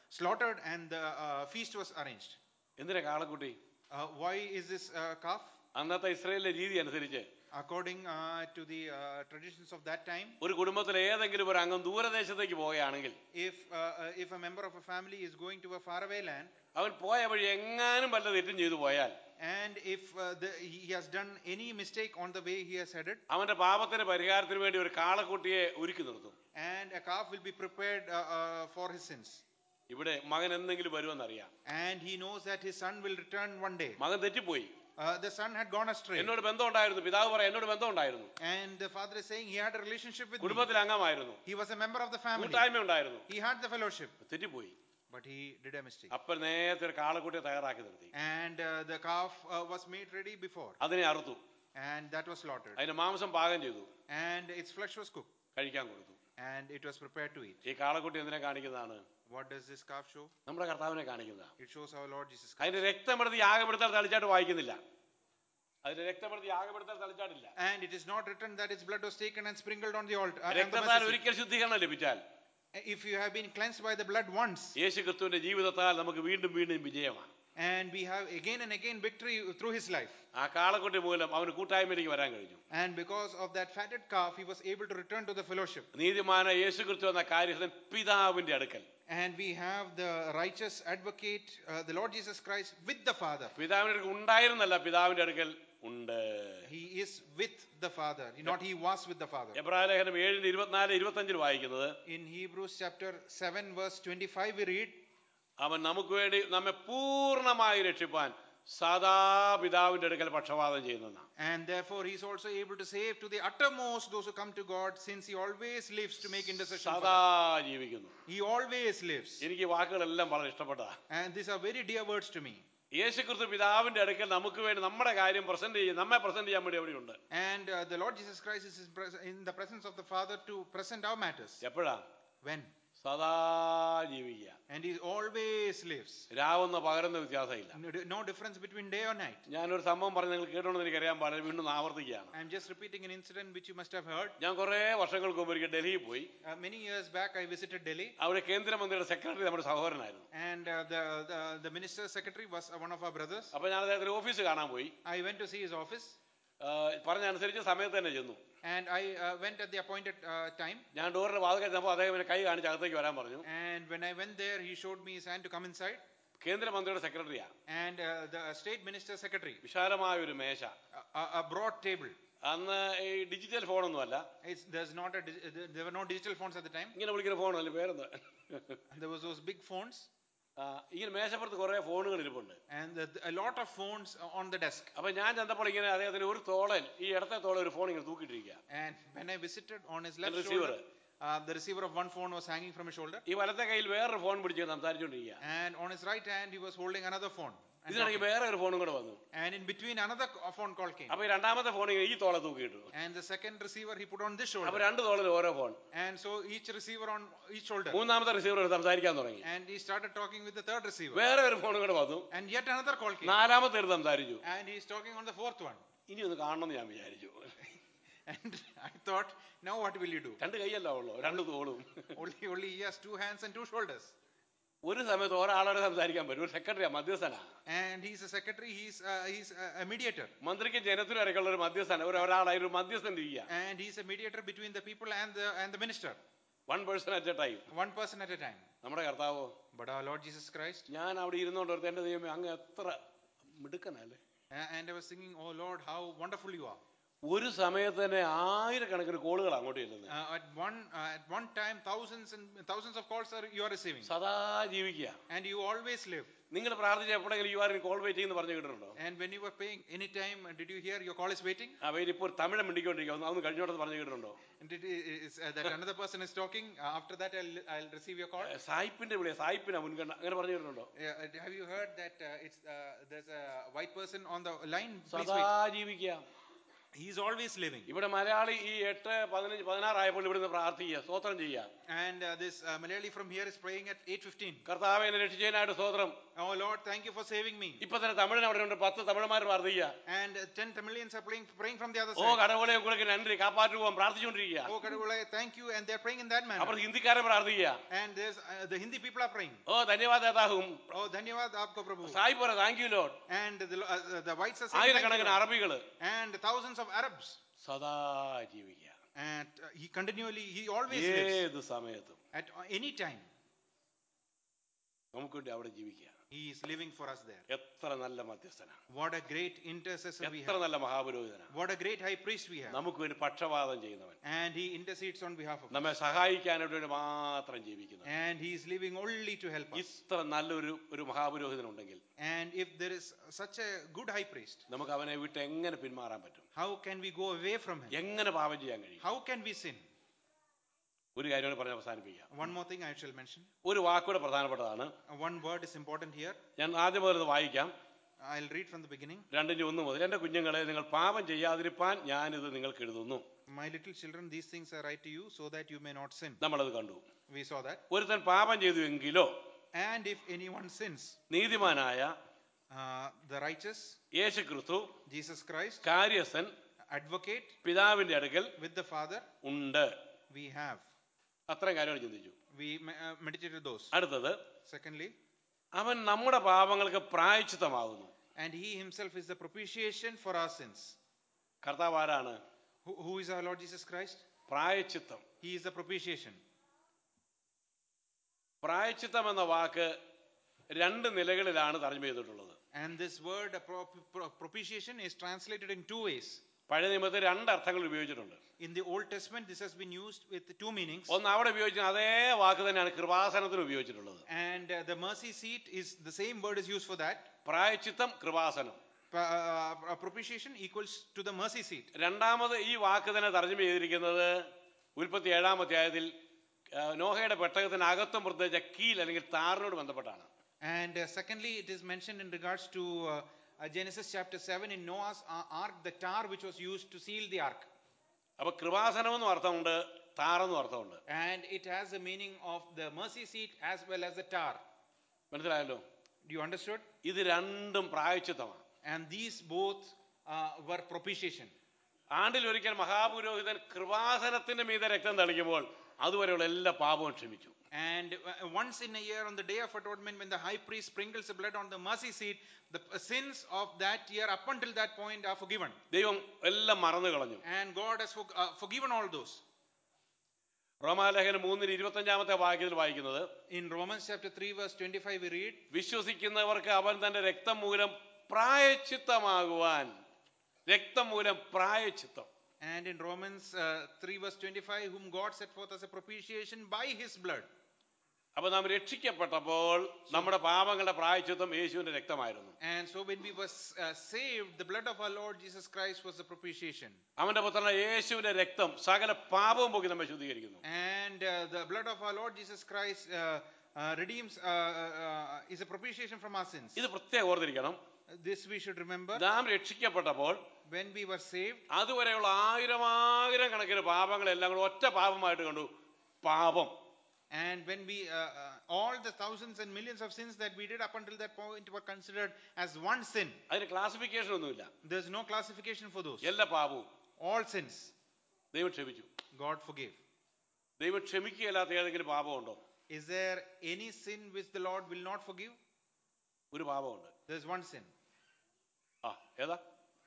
slaughtered and the uh, feast was arranged. എന്തിനാ കാളക്കുട്ടി? Uh, why is this uh, calf? അന്നത്തെ ഇസ്രായേലിലെ രീതി അനുസരിച്ച് According uh, to the uh, traditions of that time, ഒരു കുടുംബത്തിലെ ഏതെങ്കിലും ഒരു അംഗം ദൂരദേശത്തേക്ക് പോവുകയാണെങ്കിൽ if uh, uh, if a member of a family is going to a faraway land, അവൻ പോയ വഴി എങ്ങാനും വല്ല തെറ്റും ചെയ്തു പോയാൽ, and if uh, the, he has done any mistake on the way he has headed, അവന്റെ പാപത്തിന്റെ പരിഹാരത്തിന് വേണ്ടി ഒരു കാളക്കുട്ടിയെ ഒരുക്കി നിർത്തും. and a calf will be prepared uh, uh, for his sins. ഇവിടെ മകൻ എന്തെങ്കിലും വരുമെന്നറിയാം. And he knows that his son will return one day. മകൻ തെറ്റിപ്പോയി. Uh, the son had gone astray. എന്നോട് ബന്ധം ഉണ്ടായിരുന്നു, പിതാവ് പറയാം എന്നോട് ബന്ധം ഉണ്ടായിരുന്നു, And the father is saying he had a relationship with me. കുടുംബത്തിൽ അംഗമായിരുന്നു, He was a member of the family. കൂട്ടായ്മ ഉണ്ടായിരുന്നു, He had the fellowship. തെറ്റിപ്പോയി. But he did a mistake. അപ്പോൾ നേരത്തെ ഒരു കാളക്കുട്ടിയെ തയ്യാറാക്കി നിർത്തി, And uh, the calf uh, was made ready before. അതിനെ അറുത്തു, And that was slaughtered. അതിന്റെ മാംസം പാകം ചെയ്തു, And its flesh was cooked. കഴിക്കാൻ കൊടുത്തു. And it was prepared to eat. ഈ കാളക്കുട്ടി എന്തിനെ കാണിക്കുന്നതാണ്? What does this calf show? നമ്മുടെ കർത്താവിനെ കാണിക്കുന്നതാണ്. It shows our Lord Jesus Christ. അതിന്റെ രക്തമെടുത്ത് യാഗപ്പെടുത്താൻ തളിച്ചാട്ട് വായിക്കുന്നില്ല. അതിന്റെ രക്തമെടുത്ത് യാഗപ്പെടുത്താൻ തളിച്ചാട്ടില്ല. And it is not written that its blood was taken and sprinkled on the altar. uh, on the രക്തത്താൽ mercy ഒരിക്കൽ ശുദ്ധീകരണം ലഭിച്ചാൽ, seat. If you have been cleansed by the blood once, യേശു ക്രിസ്തുവിന്റെ ജീവിതത്താൽ നമുക്ക് വീണ്ടും വീണ്ടും വിജയമാണ്. and we have again and again victory through his life. ആ കാളക്കുട്ടി മൂലം അവന് കൂട്ടായ്മയിലേക്ക് വരാൻ കഴിഞ്ഞു. And because of that fatted calf, he was able to return to the fellowship. നീതിമാന യേശു ക്രിസ്തു എന്ന കാര്യസ്ഥൻ പിതാവിന്റെ അടുക്കൽ, And we have the righteous advocate, uh, the Lord Jesus Christ, with the Father. പിതാവിന്റെ അടുക്കൽ ഉണ്ടായിരുന്നല്ല, പിതാവിന്റെ അടുക്കൽ ഉണ്ട്. He is with the Father, not he was with the Father. എബ്രായ ലേഖനം ഏഴിന്റെ ഇരുപത്തിനാല് ഇരുപത്തഞ്ചിൽ വായിക്കുന്നത്, In Hebrews chapter seven verse twenty-five we read, അവൻ നമുക്ക് വേണ്ടി നമ്മെ പൂർണ്ണമായി രക്ഷിപ്പാൻ സദാ പിതാവിന്റെ അടുക്കൽ പക്ഷപാതം ചെയ്യുന്ന. and therefore he is also able to save to the uttermost those who come to God, since he always lives to make intercession for സദാ them. ജീവിക്കുന്നു. He always lives. എനിക്ക് ഈ വാക്കുകളെല്ലാം വളരെ ഇഷ്ടപ്പെട്ടതാ. And these are very dear words to me. യേശു ക്രിസ്തു പിതാവിന്റെ അടുക്കൽ നമുക്ക് വേണ്ടി നമ്മുടെ കാര്യം പ്രസന്റ് ചെയ്യും, നമ്മെ പ്രസന്റ് ചെയ്യാൻ വേണ്ടി അവിടെയുണ്ട്. And uh, the Lord Jesus Christ is in the presence of the Father to present our matters. എപ്പോഴാ? When? സദാ ജീവിക്കുക. And he always lives. രാവെന്ന് പകരുന്ന വ്യത്യാസമില്ല. No difference between day or night. ഞാനൊരു സംഭവം പറഞ്ഞ് നിങ്ങൾ കേട്ടോണെന്ന് എനിക്കറിയാൻ പാടില്ല, വീണ്ടും ആവർത്തിക്കുകയാണ്. I'm just repeating an incident which you must have heard. ഞാൻ കുറേ വർഷങ്ങൾക്ക് മുമ്പ് ഒരിക്കൽ ഡൽഹിയിൽ പോയി. Uh, many years back I visited Delhi. അവിടെ കേന്ദ്രമന്ത്രിയുടെ സെക്രട്ടറി നമ്മുടെ സഹോദരനായിരുന്നു. And uh, the, the the minister's secretary was uh, one of our brothers. അപ്പോൾ ഞാൻ അദ്ദേഹത്തിന്റെ ഓഫീസ് കാണാൻ പോയി. I went to see his office. പറഞ്ഞനുസരിച്ച് സമയത്ത് തന്നെ ചെന്നു. And I uh, went at the appointed uh, time. ഞാൻ ഡോറിന്റെ വാതിൽ ചെന്നപ്പോൾ അദ്ദേഹം എന്നെ കൈ കാണിച്ച് അകത്തേക്ക് വരാൻ പറഞ്ഞു. And when I went there, he showed me his hand to come inside. കേന്ദ്രമന്ത്രിയുടെ സെക്രട്ടറിയാ. And uh, the state minister's secretary. വിശാലമായ ഒരു മേശ. A, a broad table. അന്ന് ഈ ഡിജിറ്റൽ ഫോണൊന്നുമല്ല. It's, there's not a, there were no digital phones at the time. ഇങ്ങനെ വിളിക്കുന്ന ഫോണല്ലേ, പേരെന്താ? And there was those big phones. ഇങ്ങനെ മേശപ്പുറത്ത് കുറെ ഫോണുകൾ ഇരിപ്പുണ്ട്. And the, a lot of phones on the desk. അപ്പൊ ഞാൻ ചെന്നപ്പോൾ ഇങ്ങനെ അദ്ദേഹത്തിന് ഒരു തോളൻ, ഈ ഇടത്തെ തോളൻ ഒരു ഫോൺ ഇങ്ങനെ തൂക്കിയിട്ടിരിക്കുക. And when I visited, on his left shoulder, uh, the receiver of one phone was hanging from his shoulder. ഈ വലത്തെ കയ്യിൽ വേറൊരു ഫോൺ പിടിച്ച് സംസാരിച്ചുകൊണ്ടിരിക്കുക. And on his right hand he was holding another phone. ഇതിനിടയ്ക്ക് വേറെ ഒരു ഫോണും കൂടെ വന്നു. And in between another phone call came. അപ്പൊ ഈ രണ്ടാമത്തെ ഫോൺ ഈ തോളെ തൂക്കിയിട്ടു. And the second receiver he put on this shoulder. അപ്പൊ രണ്ട് തോളിൽ ഓരോ phone. And so each receiver on each shoulder. മൂന്നാമത്തെ റിസീവർ സംസാരിക്കാൻ തുടങ്ങി. And he started talking with the third receiver. വേറെ ഒരു ഫോണും കൂടെ വന്നു. And yet another call came. നാലാമത്തെ ഒരു സംസാരിച്ചു. And he is talking on the fourth one. ഇനി ഒന്ന് കാണണമെന്ന് ഞാൻ വിചാരിച്ചു. And I thought, now what will you do? രണ്ട് കൈയല്ല ഉള്ളൂ, രണ്ട് തോളും. Only only he has two hands and two shoulders. ഒരു സമയത്ത് ഒരാളോട് സംസാരിക്കാൻ പറ്റും, ഒരു സെക്രട്ടറിയാ, മധ്യസ്ഥനാ. And he's a secretary, he's uh, he's a mediator. മന്ത്രിക്ക് ജനത്തിനും ഇടയ്ക്കുള്ള ഒരു മധ്യസ്ഥന, ഒരു ഒരാളായി ഒരു മധ്യസ്ഥൻ ഇരിക്കുക. And he's a mediator between the people and the and the minister. One person at a time. One person at a time. നമ്മുടെ കർത്താവോ? But our Lord Jesus Christ. ഞാൻ അവിടെ ഇരുന്നോണ്ട് ഓർത്ത്, എന്റെ ദൈവമേ അങ്ങ് എത്ര മിടുക്കനല്ലേ. And I was singing, oh Lord, how wonderful you are. ഒരു സമയത്ത് തന്നെ ആയിരക്കണക്കിന് കോളുകൾ അങ്ങോട്ട് ചെല്ലുന്നത്. Uh, at one uh, at one time, thousands and thousands of calls are you are receiving. സദാ ജീവിക്കുക. And you always live. നിങ്ങൾ പ്രാർത്ഥിച്ച എപ്പോഴെങ്കിലും you are in call waiting എന്ന് പറഞ്ഞു കേട്ടിട്ടുണ്ടോ? And when you were paying any time, did you hear your call is waiting? ആ പേര് ഇപ്പോൾ തമിഴ് മിണ്ടിക്കൊണ്ടിരിക്കുക, അതൊന്ന് കഴിഞ്ഞോട്ടെന്ന് പറഞ്ഞു കേട്ടിട്ടുണ്ടോ? And did, is, uh, that another person is talking, uh, after that I'll I'll receive your call. സായിപ്പിന്റെ വിളിയ, സായിപ്പിനാ മുൻഗണന, അങ്ങനെ പറഞ്ഞു കേട്ടിട്ടുണ്ടോ? Uh, have you heard that uh, it's uh, there's a white person on the line? Please സദാ wait. ജീവിക്കുക. He is always living. ഇവിടെ മലയാളി ഈ എട്ട് പതിനഞ്ച് പതിനാറായപ്പോൾ ഇവിടുന്ന് പ്രാർത്ഥിക്കുക, സ്തോത്രം ചെയ്യുക. And uh, this uh, Malayali from here is praying at eight fifteen. കർത്താവേ എന്നെ രക്ഷിച്ചതിനായിട്ട് സ്തോത്രം. Oh Lord, thank you for saving me. ഇപ്പൊ തന്നെ തമിഴിന് അവിടെ ഉണ്ട്, പത്ത് തമിഴന്മാർ പ്രാർത്ഥിക്കുക. And uh, ten Tamilians are praying, praying from the other oh side. കടവുളെ உங்களுக்கு നன்றി കാപ്പാറ്റു പോകാൻ പ്രാർത്ഥിച്ചുകൊണ്ടിരിക്കുക. Oh Kadavulai, thank you, and they're praying in that manner. അവർ ഹിന്ദിക്കാരെ പ്രാർത്ഥിക്കുക. And there's uh, the Hindi people are praying. Oh ധന്യവാദ ദാതാഹും Oh Dhanyavad Aapko Prabhu. സായി പറ thank you Lord. And the, uh, the whites are saying thank you, ആയിരക്കണക്കിന് Lord. അറബികള് And thousands of Arabs. സദാ ജീവിക്കുക. And uh, he continually, he always lives ഏത് സമയത്തും at any time. നമുക്ക് വേണ്ടി അവിടെ ജീവിക്കുക. He is living for us there. എത്ര നല്ല മധ്യസ്ഥനാണ്, What a great intercessor we എത്ര have. നല്ല മഹാപുരോഹിതനാണ്, What a great high priest we have. നമുക്ക് വേണ്ടി പക്ഷപാതം ചെയ്യുന്നവൻ, And he intercedes on behalf of us. നമ്മെ സഹായിക്കാനായിട്ട് വേണ്ടി മാത്രം ജീവിക്കുന്നവൻ. And he is living only to help us. ഇത്ര നല്ലൊരു ഒരു മഹാപുരോഹിതനുണ്ടെങ്കിൽ And if there is such a good high priest, നമുക്ക് അവനെ വിട്ട് എങ്ങനെ പിന്മാറാൻ പറ്റും? how can we go away from him? എങ്ങനെ പാപം ചെയ്യാൻ കഴിയും? How can we sin? ഒരു കാര്യം കൂടി പറഞ്ഞ് അവസാനിപ്പിക്കാം. One more thing I shall mention. ഒരു വാക്കുകൂടെ പ്രധാനപ്പെട്ടതാണ്. Uh, One word is important here. ഞാൻ ആദ്യം മുതൽ ഇത് വായിക്കാം. I'll read from the beginning. രണ്ടിന്റെ ഒന്ന് മുതൽ. എന്റെ കുഞ്ഞുങ്ങളെ, നിങ്ങൾ പാപം ചെയ്യാതിരിപ്പാൻ ഞാനിത് നിങ്ങൾക്ക് എഴുതുന്നു. My little children, these things I write to you so that you may not sin. നമ്മളത് കണ്ടു. We saw that. ഒരുത്തൻ പാപം ചെയ്തു എങ്കിലോ And if anyone sins, നീതിമാനായ uh, the righteous, യേശു ക്രിസ്തു Jesus Christ, കാര്യസ്ഥൻ advocate പിതാവിന്റെ അടുക്കൽ with the Father, ഉണ്ട്. we have. അത്രയും കാര്യങ്ങൾ ചിന്തിച്ചു. We me- uh, meditated those. അടുത്തത്, Secondly, അവൻ നമ്മുടെ പാപങ്ങൾക്ക് പ്രായശ്ചിത്തമാകുന്നു. and he himself is the propitiation for our sins. കർത്താവ് ആരാണ്? Who, who is our Lord Jesus Christ? പ്രായശ്ചിത്തം. He is the propitiation. പ്രായശ്ചിത്തം എന്ന വാക്ക് രണ്ട് നിലകളിലാണ് തർജ്ജമ ചെയ്തിട്ടുള്ളത്. And this word uh, pro- pro- propitiation is translated in two ways. പഴയ നിയമത്തിൽ രണ്ട് അർത്ഥങ്ങൾ ഉപയോഗിച്ചിട്ടുണ്ട്. In the Old Testament, this has been used with two meanings. ഒന്ന് അവിടെ ഉപയോഗിച്ച അതേ വാക്ക് തന്നെയാണ് കൃപാസനത്തിന് ഉപയോഗിച്ചിട്ടുള്ളത്. And uh, the mercy seat is the same word is used for that. പ്രായശ്ചിത്തം, Kripasanam. Pa- uh, uh, propitiation equals to the mercy seat. രണ്ടാമത് ഈ വാക്ക് തന്നെ തർജ്ജമ ചെയ്തിരിക്കുന്നത് ഉൽപ്പത്തി ഏഴാം അധ്യായത്തിൽ ആ, നോഹയുടെ പെട്ടകത്തിന് അകത്തും പ്രത്യേകിച്ച കീൽ അല്ലെങ്കിൽ താറിനോട് ബന്ധപ്പെട്ടാണ്. And uh, secondly, it is mentioned in regards to uh, uh, Genesis chapter seven in Noah's uh, ark, the tar which was used to seal the ark. അപ്പൊ കൃപാസനം എന്നും അർത്ഥമുണ്ട്, താറെന്നും അർത്ഥമുണ്ട്. And it has a meaning of the mercy seat as well as the tar. മനസ്സിലായല്ലോ? Do you understood? ഇത് രണ്ടും പ്രായശ്ചിത്തമാണ്. And these both uh, were propitiation. ആണ്ടിൽ ഒരിക്കൽ മഹാപുരോഹിതൻ കൃപാസനത്തിന്റെ മീതെ രക്തം തളിക്കുമ്പോൾ അതുവരെയുള്ള എല്ലാ പാപവും ക്ഷമിച്ചു. And uh, once in a year on the day of atonement, when the high priest sprinkles the blood on the mercy seat, the uh, sins of that year up until that point are forgiven. ദൈവം എല്ലാം മറന്നു കളഞ്ഞു. And God has for, uh, forgiven all those. റോമാലേഖനം മൂന്നിന് ഇരുപത്തഞ്ചാമത്തെ വാക്യത്തിൽ വായിക്കുന്നത്, In Romans chapter three verse twenty-five we read, വിശ്വസിക്കുന്നവർക്ക് അവൻ തന്റെ രക്തം മൂലം പ്രായശ്ചിത്തമാകുവാൻ, രക്തം മൂലം പ്രായശ്ചിത്തം. and in Romans uh, three verse twenty-five, whom God set forth as a propitiation by his blood. അപ്പൊ നാം രക്ഷിക്കപ്പെട്ടപ്പോൾ നമ്മുടെ പാപങ്ങളുടെ പ്രായശ്ചിത്തം യേശുവിന്റെ രക്തമായിരുന്നു. And so when we were uh, saved, the blood of our Lord Jesus Christ was the propitiation. അവന്റെ പുത്രനായ യേശുവിന്റെ രക്തം സകല പാപവും പോക്കി നമ്മെ ശുദ്ധീകരിക്കുന്നു. And uh, the blood of our Lord Jesus Christ uh, uh, redeems, uh, uh, is a propitiation from our sins. ഇത് പ്രത്യേകം ഓർത്തിരിക്കണം. This we should remember. നാം രക്ഷിക്കപ്പെട്ടപ്പോൾ When we were saved, അതുവരെയുള്ള ആയിരം ആയിരം കണക്കിന് പാപങ്ങളെല്ലാം കൂടെ ഒറ്റ പാപമായിട്ട് കണ്ടു, പാപം. and when we uh, uh, all the thousands and millions of sins that we did up until that point were considered as one sin. അതിന് ക്ലാസിഫിക്കേഷൻ ഒന്നുമില്ല. There's no classification for those. എല്ലാ പാപവും All sins ദൈവം ക്ഷമിച്ചു. God forgave. ദൈവം ക്ഷമിക്കുകയല്ലാത്ത ഏതെങ്കിലും പാപമുണ്ടോ? Is there any sin which the Lord will not forgive? ഒരു പാപമുണ്ട്. There's one sin. ആ ഏതാ?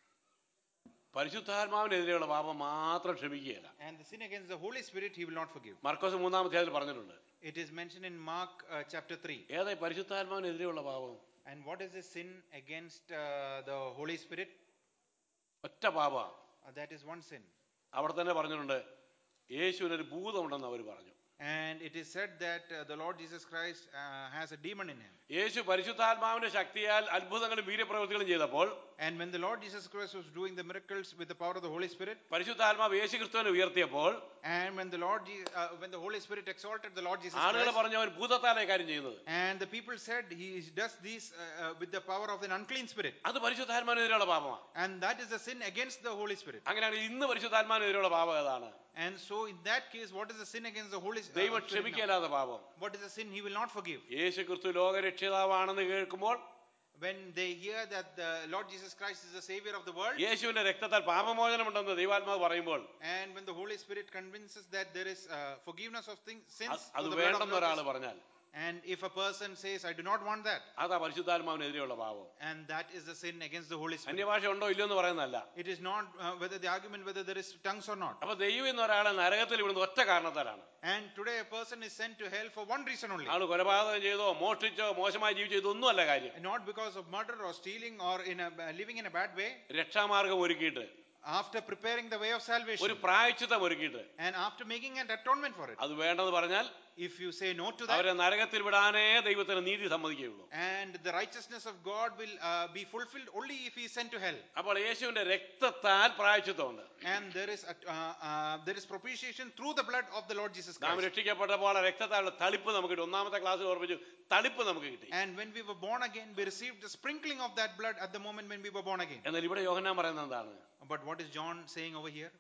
പരിശുദ്ധാത്മാവിനെതിരെയുള്ള പാപം മാത്രം ക്ഷമിക്കുകയില്ല. And the sin against the Holy Spirit he will not forgive. മർക്കോസ് മൂന്നാം അധ്യായത്തിൽ പറഞ്ഞിട്ടുണ്ട്. It is mentioned in Mark uh, chapter three. ഏതാ പരിശുദ്ധാത്മാവിനെതിരെയുള്ള പാപം? And what is the sin against uh, the Holy Spirit? ഒറ്റ പാപമാണ്. Uh, that is one sin. അവിടെ തന്നെ പറഞ്ഞിട്ടുണ്ട്, യേശുവിനൊരു ഭൂതമുണ്ടെന്ന് അവർ പറഞ്ഞു. And it is said that uh, the Lord Jesus Christ uh, has a demon in him. യേശു പരിശുദ്ധാത്മാവിന്റെ ശക്തിയാൽ അത്ഭുതങ്ങളും വീര്യപ്രവൃത്തികളും ചെയ്തപ്പോൾ, And when the Lord Jesus Christ was doing the miracles with the power of the Holy Spirit, പരിശുദ്ധാത്മാവ് യേശു ക്രിസ്തുവിനെ ഉയർത്തിയപ്പോൾ, and when the Lord Je- uh, when the Holy Spirit exalted the Lord Jesus ആളുകൾ Christ, പറഞ്ഞു അവൻ ഭൂതത്താലേ കാര്യം ചെയ്യുന്നത്. and the people said he does this uh, uh, with the power of an unclean spirit, അത് പരിശുദ്ധാത്മാവിനെതിരെയുള്ള പാപമാണ്. and that is a sin against the Holy Spirit. അങ്ങനെയാണെങ്കിൽ ഇന്ന് പരിശുദ്ധാത്മാവിനെതിരെയുള്ള പാപം ഏതാണ്? And so in that case, what is the sin against the Holy uh, ദൈവം Spirit now? ക്ഷമിക്കലാതെ പാപം. What is the sin he will not forgive? യേശു ക്രിസ്തു ലോകരക്ഷിതാവാണെന്ന് കേൾക്കുമ്പോൾ, When they hear that the Lord Jesus Christ is the Savior of the world, യേശുവിന്റെ രക്തത്താൽ പാപമോചനമുണ്ടെന്ന് ദൈവാത്മാവ് പറയുമ്പോൾ, and when the Holy Spirit convinces that there is uh, forgiveness of things, sins അത് through the blood of വേണ്ടെന്ന് Lord ഒരാൾ Jesus- പറഞ്ഞാൽ, and if a person says, I do not want that, അതാ പരിശുദ്ധാത്മാവിനെതിരെയുള്ള പാപം. and that is the sin against the Holy Spirit. അന്യഭാഷ ഉണ്ടോ ഇല്ലയോ എന്ന് പറയുന്നതല്ല. It is not uh, whether the argument whether there is tongues or not. അപ്പൊ ദൈവം എന്ന ഒരാളെ നരകത്തിൽ വിടുന്ന ഒറ്റ കാരണത്താലാണ്. And today a person is sent to hell for one reason only. ആള് കൊലപാതകം ചെയ്തോ മോഷ്ടിച്ചോ മോശമായി ജീവിച്ചോ ഇതൊന്നും അല്ല കാര്യം. Not because of murder or stealing or in a uh, living in a bad way. രക്ഷാമാർഗം ഒരുക്കിയിട്ട്, After preparing the way of salvation, ഒരു പ്രായശ്ചിത്തം ഒരുക്കിയിട്ട്, and after making an atonement for it, അത് വേണ്ടെന്ന് പറഞ്ഞാൽ if you say no to that, അവരെ നരകത്തിൽ വിടാനേ ദൈവത്തിന് നീതി സമ്മതിക്കുകയുള്ളൂ. and the righteousness of God will uh, be fulfilled only if he is sent to hell. അപ്പോൾ യേശുവിന്റെ രക്തത്താൽ പ്രായശ്ചിത്തമുണ്ട്. And there is a, uh, uh, there is propitiation through the blood of the Lord Jesus നാം Christ. രക്ഷിക്കപ്പെട്ടപ്പോൾ ആ രക്തത്താലുള്ള തളിപ്പ് നമുക്ക് കിട്ടി. ഒന്നാമത്തെ ക്ലാസ്സിൽ ഓർമ്മിച്ചു, തളിപ്പ് നമുക്ക് കിട്ടി. And when we were born again, we received the sprinkling of that blood at the moment when we were born again. എന്നാൽ ഇവിടെ യോഹന്നാൻ പറയുന്നത് എന്താണ്? But what is John saying over here?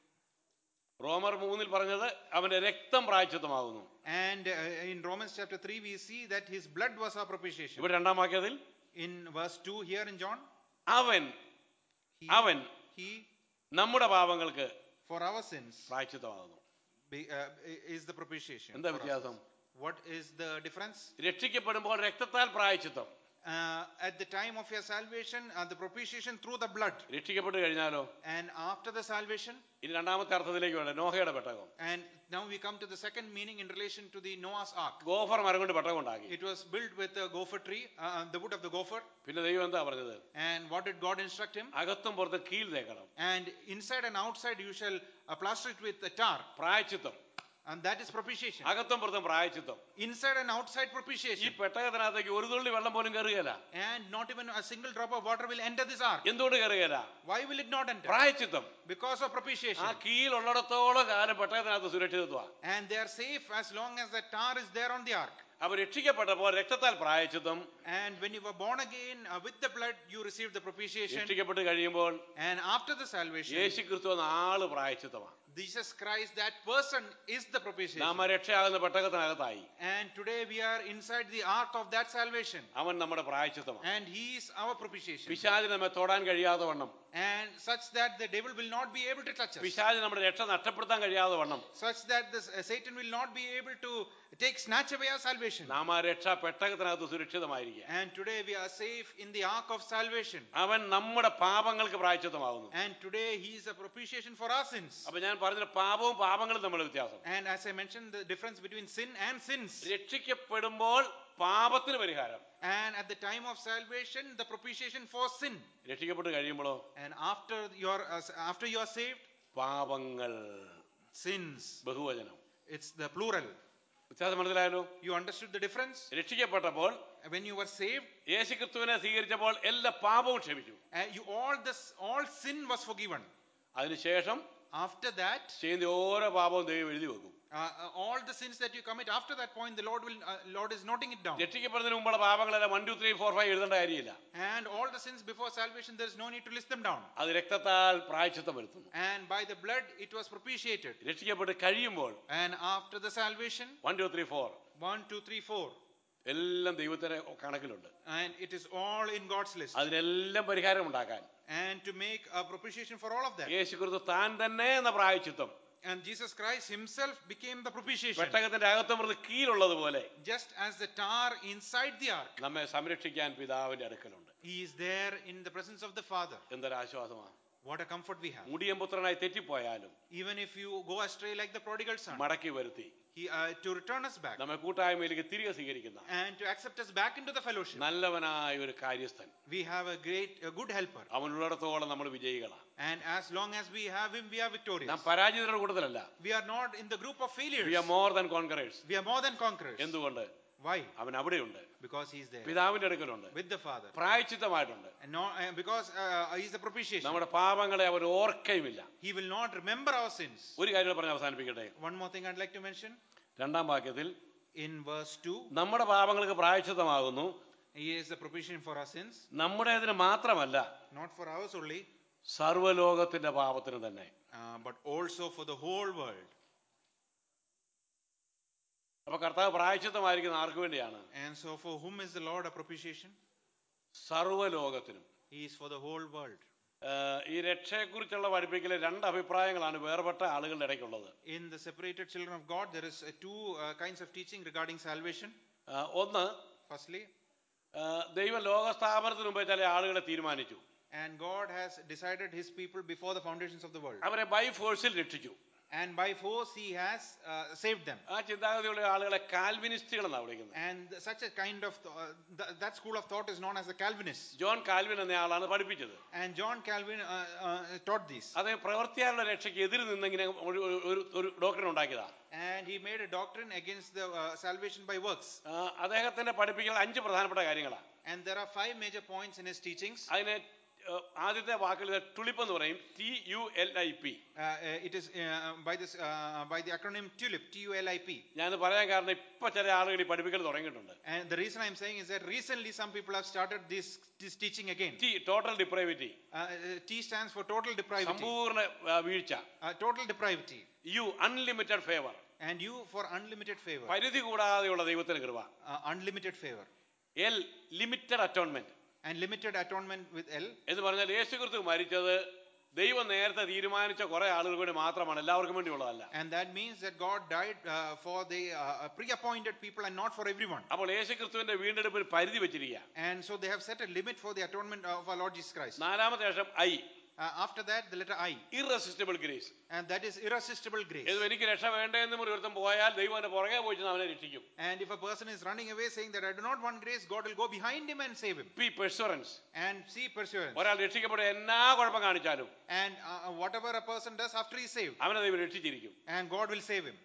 റോമർ മൂന്നിൽ പറഞ്ഞത് അവന്റെ രക്തം പ്രായശ്ചിത്തമാകുന്നു. And uh, in Romans chapter three, we see that his blood was our propitiation. ഇവിടെ രണ്ടാം വാക്യത്തിൽ In verse two here in John, അവൻ he, അവൻ he നമ്മുടെ പാപങ്ങൾക്ക് for our sins പ്രായശ്ചിത്തമാകുന്നു. be, uh, is the propitiation. എന്താ for our വ്യത്യാസം? sins. What is the difference? രക്ഷിക്കപ്പെടുമ്പോൾ രക്തത്താൽ പ്രായശ്ചിത്തം, Uh, at the time of your salvation, uh, the propitiation through the blood. രക്ഷിക്കപ്പെട്ട് കഴിഞ്ഞാലോ And after the salvation, ഇനി രണ്ടാമത്തെ അർത്ഥത്തിലേക്ക് വേണ്ട, നോഹയുടെ പെട്ടകം. and now we come to the second meaning in relation to the Noah's ark. Gopher മരം കൊണ്ട് പെട്ടകം ഉണ്ടാക്കി. It was built with a gopher tree, uh, the wood of the gopher. പിന്നെ ദൈവം എന്താ പറഞ്ഞത്? And what did God instruct him? അകത്തും പുറത്തും കീൽ തേക്കണം. And inside and outside you shall uh, plaster it with a tar. പ്രായശ്ചിത്തം, And that is propitiation. അകത്തും പുറത്തും പ്രായശ്ചിത്തം. Inside and outside ഈ propitiation. പെട്ടകത്തിനകത്തേക്ക് ഒരു തുള്ളി വെള്ളം പോലും കയറുകയില്ല. And not even a single drop of water will enter this ark. എന്തുകൊണ്ട് കയറുകയില്ല? Why will it not enter? പ്രായശ്ചിത്തം. Because of propitiation. ആ കീൽ ഉള്ളിടത്തോളം കാലം പെട്ടകത്തിനകത്ത് സുരക്ഷിതത്വമാണ്. And they are safe as long as the tar is there on the ark. അപ്പൊ രക്ഷിക്കപ്പെട്ടപ്പോൾ രക്തത്താൽ പ്രായശ്ചിത്തം, And when you were born again, uh, with the blood you received the propitiation. രക്ഷിക്കപ്പെട്ട് കഴിയുമ്പോൾ And after the salvation, യേശു ക്രിസ്തു എന്ന ആള് പ്രായശ്ചിത്തമാണ്. Jesus Christ, that person is the propitiation. നാം രക്ഷയാകുന്ന പെട്ടകത്തിനകത്തായി. And today we are inside the ark of that salvation. അവൻ നമ്മുടെ പ്രായശ്ചിത്തമാണ്. And he is our propitiation. പിശാചിന് നമ്മെ തൊടാൻ കഴിയാതെ വണ്ണം, And such that the devil will not be able to touch us. പിശാചിന് നമ്മുടെ രക്ഷ നഷ്ടപ്പെടുത്താൻ കഴിയാതെ വണ്ണം, Such that this, uh, Satan will not be able to take snatch away our salvation. നാം ആ രക്ഷ പെട്ടകത്തിനകത്ത് സുരക്ഷിതമായിരിക്കുക. And today we are safe in the ark of salvation. അവൻ നമ്മുടെ പാപങ്ങൾക്ക് പ്രായശ്ചിത്തമാകുന്നു. And today he is a propitiation for our sins. അപ്പൊ ഞാൻ പറഞ്ഞ പാപവും പാപങ്ങളും തമ്മിലുള്ള വ്യത്യാസം. And as I mentioned, the difference between sin and sins. രക്ഷിക്കപ്പെടുമ്പോൾ പാപത്തിന് പരിഹാരം, And at the time of salvation, the propitiation for sin. രക്ഷിക്കപ്പെട്ട് കഴിയുമ്പോഴോ And after you are uh, after you are saved, പാപങ്ങൾ, sins. ബഹുവചനം. It's the plural. വ്യത്യാസം മനസ്സിലായല്ലോ? You understood the difference? രക്ഷിക്കപ്പെട്ടപ്പോൾ When you were saved, യേശുക്രിസ്തുവിനെ സ്വീകരിച്ചപ്പോൾ എല്ലാ പാപവും ക്ഷമിച്ചു. uh, you all this all sin was forgiven. അതിനുശേഷം After that, ചെയ്യുന്ന ഓരോ പാപവും ദൈവം എഴുതി വെക്കും. uh, uh, all the sins that you commit after that point, the Lord will uh, Lord is noting it down. രക്ഷിക്കപ്പെടുന്നതിന് മുമ്പുള്ള പാപങ്ങളെല്ലാം one two three four five എഴുതേണ്ട കാര്യമില്ല. And all the sins before salvation, there is no need to list them down. അത് രക്തത്താൽ പ്രായശ്ചിത്തം വരുത്തുന്നു. And by the blood, it was propitiated. രക്ഷിക്കപ്പെട്ട് കഴിയുമ്പോൾ And after the salvation, one two three four one, two, three, four, എല്ലാം ദൈവത്തിന്റെ കണക്കിലുണ്ട്. and it is all in God's list. അതിനെല്ലാം പരിഹാരം ഉണ്ടാക്കാൻ And to make a propitiation for all of that. യേശുക്രിസ്തു താൻ തന്നെ എന്ന പ്രായശ്ചിത്തം And Jesus Christ himself became the propitiation. പെട്ടകത്തിന്റെ അകത്തും പുറത്ത് കീലുള്ളതുപോലെ Just as the tar inside the ark, നമ്മെ സംരക്ഷിക്കാൻ പിതാവിന്റെ അടുക്കലുണ്ട്. he is there in the presence of the Father. എന്തൊരാശ്വാസമാണ്. What a comfort we have. Mudiyan പുത്രനായി തെറ്റിപ്പോയാലും Even if you go astray like the prodigal son, മടക്കി വരുത്തി he uh, to return us back നമ്മെ കൂട്ടായ്മയിലേക്ക് തിരികെ സ്വീകരിക്കുന്ന and to accept us back into the fellowship. നല്ലവനായ ഒരു കാര്യസ്ഥൻ, We have a great, a good helper. അവനുള്ളിടത്തോളം നമ്മൾ വിജയികളാണ്. And as long as we have him, we are victorious. നാം പരാജിതരുടെ കൂട്ടത്തിലല്ല. We are not in the group of failures. We are more than conquerors. We are more than conquerors. എന്തുകൊണ്ട്? Why? അവൻ അവിടെയുണ്ട്, Because he is there പിതാവിന്റെ അടുക്കലുണ്ട്, with the Father. പ്രായശ്ചിത്തമായിട്ടുണ്ട്. And not, uh, because uh, he is the propitiation. നമ്മുടെ പാപങ്ങളെ അവൻ ഓർക്കയുമില്ല. He will not remember our sins. ഒരു കാര്യം പറഞ്ഞ് അവസാനിപ്പിക്കട്ടെ. One more thing I'd like to mention. രണ്ടാം വാക്യത്തിൽ In verse two, നമ്മുടെ പാപങ്ങൾക്ക് പ്രായശ്ചിത്തമാകുന്നു, he is the propitiation for our sins. നമ്മുടേതിന് മാത്രമല്ല, Not for ours only, സർവ്വലോകത്തിന്റെ പാപത്തിന് തന്നെ. uh, but also for the whole world. അപ്പൊ കർത്താവ് പ്രായശ്ചിത്തമായിരിക്കുന്ന ആർക്ക് വേണ്ടിയാണ്? And so for whom is the Lord a propitiation? സർവ്വലോകത്തിനും. He is for the whole world. ഏഹ് ഈ രക്ഷയെക്കുറിച്ചുള്ള പഠിപ്പിക്കൽ രണ്ട് അഭിപ്രായങ്ങളാണ് വേർപെട്ട ആളുകളുടെ ഇടയ്ക്കുള്ളത്. In the separated children of God, there is uh, two uh, kinds of teaching regarding salvation. ഏഹ് ഒന്ന്, Firstly, ഏഹ് ദൈവം ലോകസ്ഥാപനത്തിന് മുമ്പേ ചില ആളുകളെ തീരുമാനിച്ചു. and God has decided his people before the foundations of the world. അവരെ ബൈ ഫോഴ്സിൽ രക്ഷിച്ചു. And by force he has uh, saved them. ആ ചിന്താഗതിയുള്ള ആളുകളെ കാൽവിനിസ്റ്റുകൾ എന്നാണ് വിളിക്കുന്നത്. And such a kind of th- uh, th- that school of thought is known as the Calvinists. John Calvin എന്ന ആളാണ് പഠിപ്പിച്ചത്. And John Calvin uh, uh, taught this. അത് പ്രവൃത്തിയാലുള്ള രക്ഷയ്ക്ക് എതിര് നിന്നിങ്ങനെ ഒരു ഒരു- ഒരു ഡോക്ടറിൻ ഉണ്ടാക്കിയതാ. And he made a doctrine against the uh, salvation by works. ആ, അദ്ദേഹത്തിന്റെ പഠിപ്പിക്കൽ അഞ്ച് പ്രധാനപ്പെട്ട കാര്യങ്ങളാണ്. And there are five major points in his teachings. അതിനെ ഏഹ്, ആദ്യത്തെ വാക്കിൽ ടുളിപ്പ് എന്ന് പറയും, T U L I P. Uh, uh, it is uh, by this uh, by the acronym TULIP, T U L I P. ഞാനത് പറയാൻ കാരണം ഇപ്പൊ ചില ആളുകൾ ഈ പഠിപ്പിക്കൽ തുടങ്ങിയിട്ടുണ്ട്. And the reason I'm saying is that recently some people have started this this teaching again. T total depravity, Uh, uh, T stands for total depravity. സമ്പൂർണ്ണ ആ, വീഴ്ച. Uh, total depravity. U unlimited favour, And you for unlimited favor. പരിധി കൂടാതെയുള്ള ദൈവത്തിന് കൃപ. Uh, unlimited favor. L limited atonement And limited atonement with L. എന്ന് പറഞ്ഞാൽ യേശുക്രിസ്തു മരിച്ചത് ദൈവം നേരത്തെ തീരുമാനിച്ച കുറെ ആളുകൾക്ക് വേണ്ടി മാത്രമാണ്, എല്ലാവർക്കും വേണ്ടിയുള്ളതല്ല. And that means that God died uh, for the uh, pre-appointed people and not for everyone. അപ്പോൾ യേശുക്രിസ്തുവിന്റെ വീണ്ടെടുപ്പിൽ പരിധി വെച്ചിരിക്കുക. And so they have set a limit for the atonement of our Lord Jesus Christ. നാലാമത്തെ അക്ഷരം I, Uh, after that, the letter I. Irresistible grace. And that is irresistible grace. ഇത് എനിക്ക് രക്ഷ വേണ്ടെന്ന് ഒരുത്തം പോയാൽ ദൈവം അവന്റെ പുറകെ പോയി ചെന്ന് അവനെ രക്ഷിക്കും. And if a person is running away saying that I do not want grace, God will go behind him and save him. P perseverance. And see perseverance. ഒരാൾ രക്ഷിക്കപ്പെടുക എന്നാ കുഴപ്പം കാണിച്ചാലും And uh, whatever a person does after he is saved, അവനെ ദൈവം രക്ഷിച്ചിരിക്കും. and God will save him.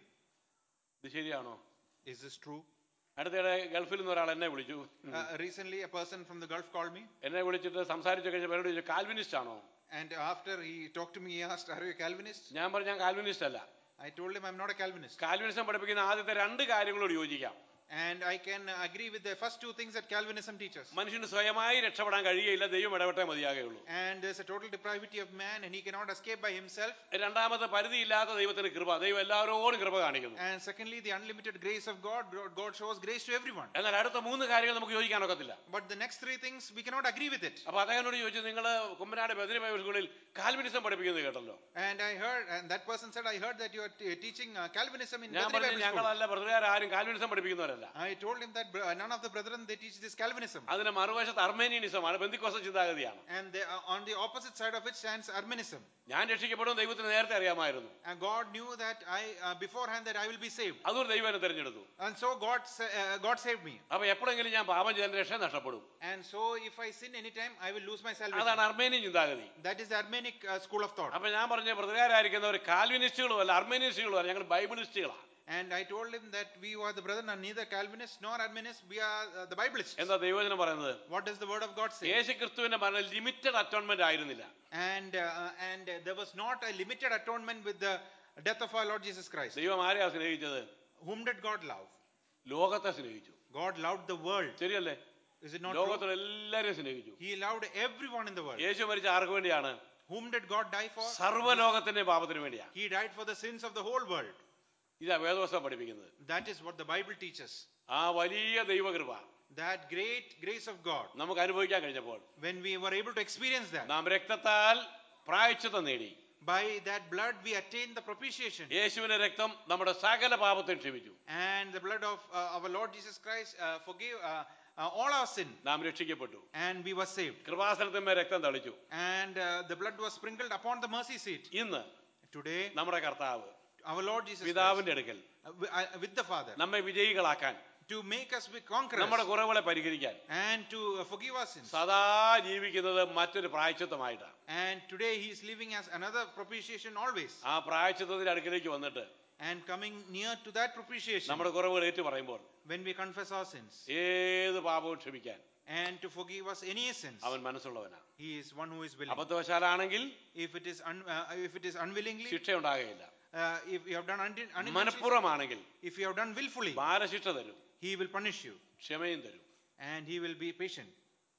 ഇത് ശരിയാണോ? Is this true? അടുത്തിടെ ഗൾഫിൽ നിന്ന് ഒരാൾ എന്നെ വിളിച്ചു. Uh, recently, a person from the Gulf called me. എന്നെ വിളിച്ചിട്ട് സംസാരിച്ചു കഴിഞ്ഞ പേരോട് ചോദിച്ചു, കാൽവിനിസ്റ്റ് ആണോ? And after he talked to me, he asked, "Are you a Calvinist?" ഞാൻ പറഞ്ഞു, ഞാൻ കാൽവിനിസ്റ്റ് അല്ല. I told him, "I'm not a Calvinist." Calvinism പഠിപ്പിക്കുന്ന ആദ്യത്തെ രണ്ട് കാര്യങ്ങളോട് യോജിക്കാം. And I can uh, agree with the first two things that Calvinism teaches. മനുഷ്യന് സ്വയമായി രക്ഷപ്പെടാൻ കഴിയുകയില്ല, ദൈവം ഇടപെട്ടേ മതിയാകുള്ളൂ. And there's a total depravity of man, and he cannot escape by himself. രണ്ടാമത്തെ പരിധിയില്ലാത്ത ദൈവത്തിന് കൃപ, ദൈവം എല്ലാവരോടും കൃപ കാണിക്കുന്നു. And secondly, the unlimited grace of God. God shows grace to everyone. എന്നാൽ അടുത്ത മൂന്ന് കാര്യങ്ങൾ നമുക്ക് യോജിക്കാൻ ഒക്കത്തില്ല. But the next three things, we cannot agree with it. അപ്പൊ അദ്ദേഹനോട് ചോദിച്ചു, നിങ്ങൾ കുമ്മനാട് ബദനി ബൈബിൾ സ്കൂളിൽ കാൽവിനിസം പഠിപ്പിക്കുന്നത് കേട്ടല്ലോ? And I heard, and that person said, "I heard that you are t- teaching uh, Calvinism in ഞാൻ Bethany പറഞ്ഞു, Bible School." ഞങ്ങളല്ല ബ്രദറുകാർ ആരും കാൽവിനിസം പഠിപ്പിക്കുന്നവരല്ല. I told him that br- none of the brethren, they teach this Calvinism. അതിന് മറുവശത്ത് അർമേനിയനിസമാണ്, ബന്ധുക്കോസ ചിന്താഗതിയാണ്. And they, uh, on the opposite side of it stands Arminianism. ഞാൻ രക്ഷിക്കപ്പെടും ദൈവത്തിന് നേരത്തെ അറിയാമായിരുന്നു. And God knew that I uh, beforehand that I will be saved. അതൊരു ദൈവം എന്നെ തിരഞ്ഞെടുത്തു. And so God sa- uh, God saved me. അപ്പൊ എപ്പോഴെങ്കിലും ഞാൻ പാപം ചെയ്ത രക്ഷ നഷ്ടപ്പെടും. And so if I sin anytime, I will lose my salvation. അതാണ് അർമേനിയൻ ചിന്താഗതി. That is the Armenic uh, school of thought. അപ്പൊ ഞാൻ പറഞ്ഞ ബ്രദറുകാരായിരിക്കുന്നവർ കാൽവിനിസ്റ്റുകളും അല്ല, അർമേനിസ്റ്റുകളും അല്ല, ഞങ്ങൾ ബൈബിളിസ്റ്റുകളാണ്. And I told him that we are the brethren are neither Calvinists nor Arminists, we are uh, the Biblists. എന്താ ദൈവവചനം പറയുന്നത്? What does the word of God say? യേശുക്രിസ്തുവിന്റെ മരണം ലിമിറ്റഡ് അറ്റോൺമെന്റ് ആയിരുന്നില്ല. And uh, and uh, there was not a limited atonement with the death of our Lord Jesus Christ. ദൈവം ആരെയാ സ്നേഹിച്ചത്? Whom did God love? ലോകത്തെ സ്നേഹിച്ചു. God loved the world. ശരിയല്ലേ? Is it not true? ലോകത്തിൽ എല്ലാവരെയും സ്നേഹിച്ചു. He loved everyone in the world. യേശു മരിച്ച ആർക്ക് വേണ്ടിയാണ്? Whom did God die for? സർവ്വലോകത്തിന്റെ പാപത്തിന് വേണ്ടിയാണ്. He died for the sins of the whole world. ഇതാ വേദവസ്തം പഠിപ്പിക്കുന്നത്. That is what the Bible teaches. ആ വലിയ ദൈവകൃപ That great grace of God, നമുക്ക് അനുഭവിക്കാൻ കഴിഞ്ഞപ്പോൾ, when we were able to experience that, നാം രക്തത്താൽ പ്രായശ്ചിത്തം നേടി. by that blood we attained the propitiation. യേശുവിന്റെ രക്തം നമ്മുടെ സകല പാപത്തെ ക്ഷമിച്ചു. And the blood of uh, our Lord Jesus Christ uh, forgave uh, uh, all our sin. നാം രക്ഷിക്കപ്പെട്ടു. And we were saved. കൃപാസനത്തിന്മേൽ രക്തം തളിച്ചു. And uh, the blood was sprinkled upon the mercy seat. ഇന്ന് Today, നമ്മുടെ കർത്താവ് our Lord Jesus Christ, പിതാവിന്റെ അടുക്കൽ uh, wi- uh, with the Father, നമ്മെ വിജയികളാക്കാൻ, to make us be conquerors നമ്മുടെ കുറവുകളെ പരിഹരിക്കാൻ and to uh, forgive our sins. സദാ ജീവിക്കുന്നത് മറ്റൊരു പ്രായശ്ചിത്തമായിട്ടാണ്. And today he is living as another propitiation always. ആ പ്രായശ്ചിത്തത്തിന്റെ അടുക്കലേക്ക് വന്നിട്ട് And coming near to that propitiation, നമ്മുടെ കുറവുകൾ ഏറ്റു പറയുമ്പോൾ, when we confess our sins ഏത് പാപവും ക്ഷമിക്കാൻ and to forgive us any sins, അവൻ മനസ്സുള്ളവനാണ്. he is one who is willing. അബദ്ധവശാലാണെങ്കിൽ If it is un, uh, if it is unwillingly, ശിക്ഷയുണ്ടാകുകയില്ല. uh, if you have done unin- unintentionally, മനഃപൂർവ്വമാണെങ്കിൽ if you have done willfully, ബാലശിക്ഷ തരും, he will punish you ക്ഷമയും തരും. and he will be patient.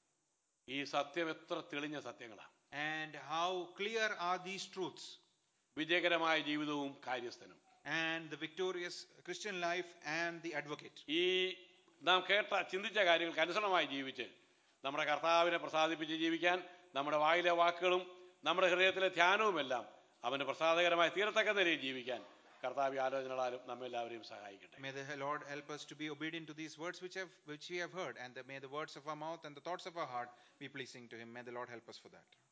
ഈ സത്യം എത്ര തെളിഞ്ഞ സത്യങ്ങളാണ്. And how clear are these truths. വിജയകരമായ ജീവിതവും കാര്യസ്ഥനും. and the victorious Christian life and the advocate. ഈ നാം കേട്ട ചിന്തിച്ച കാര്യങ്ങൾക്ക് അനുസരണമായി ജീവിച്ച് നമ്മുടെ കർത്താവിനെ പ്രസാദിപ്പിച്ച് ജീവിക്കാൻ നമ്മുടെ വായിലെ വാക്കുകളും നമ്മുടെ ഹൃദയത്തിലെ ധ്യാനവുമെല്ലാം അവന് പ്രസാദകരമായി തീരത്തക്ക നിലയിൽ ജീവിക്കാൻ കർത്താവ് ആലോചനകളാലും നമ്മെല്ലാവരെയും സഹായിക്കട്ടെ. May the Lord help us to be obedient to these words which have which we have heard, and the, may the words of our mouth and the thoughts of our heart be pleasing to him. May the Lord help us for that.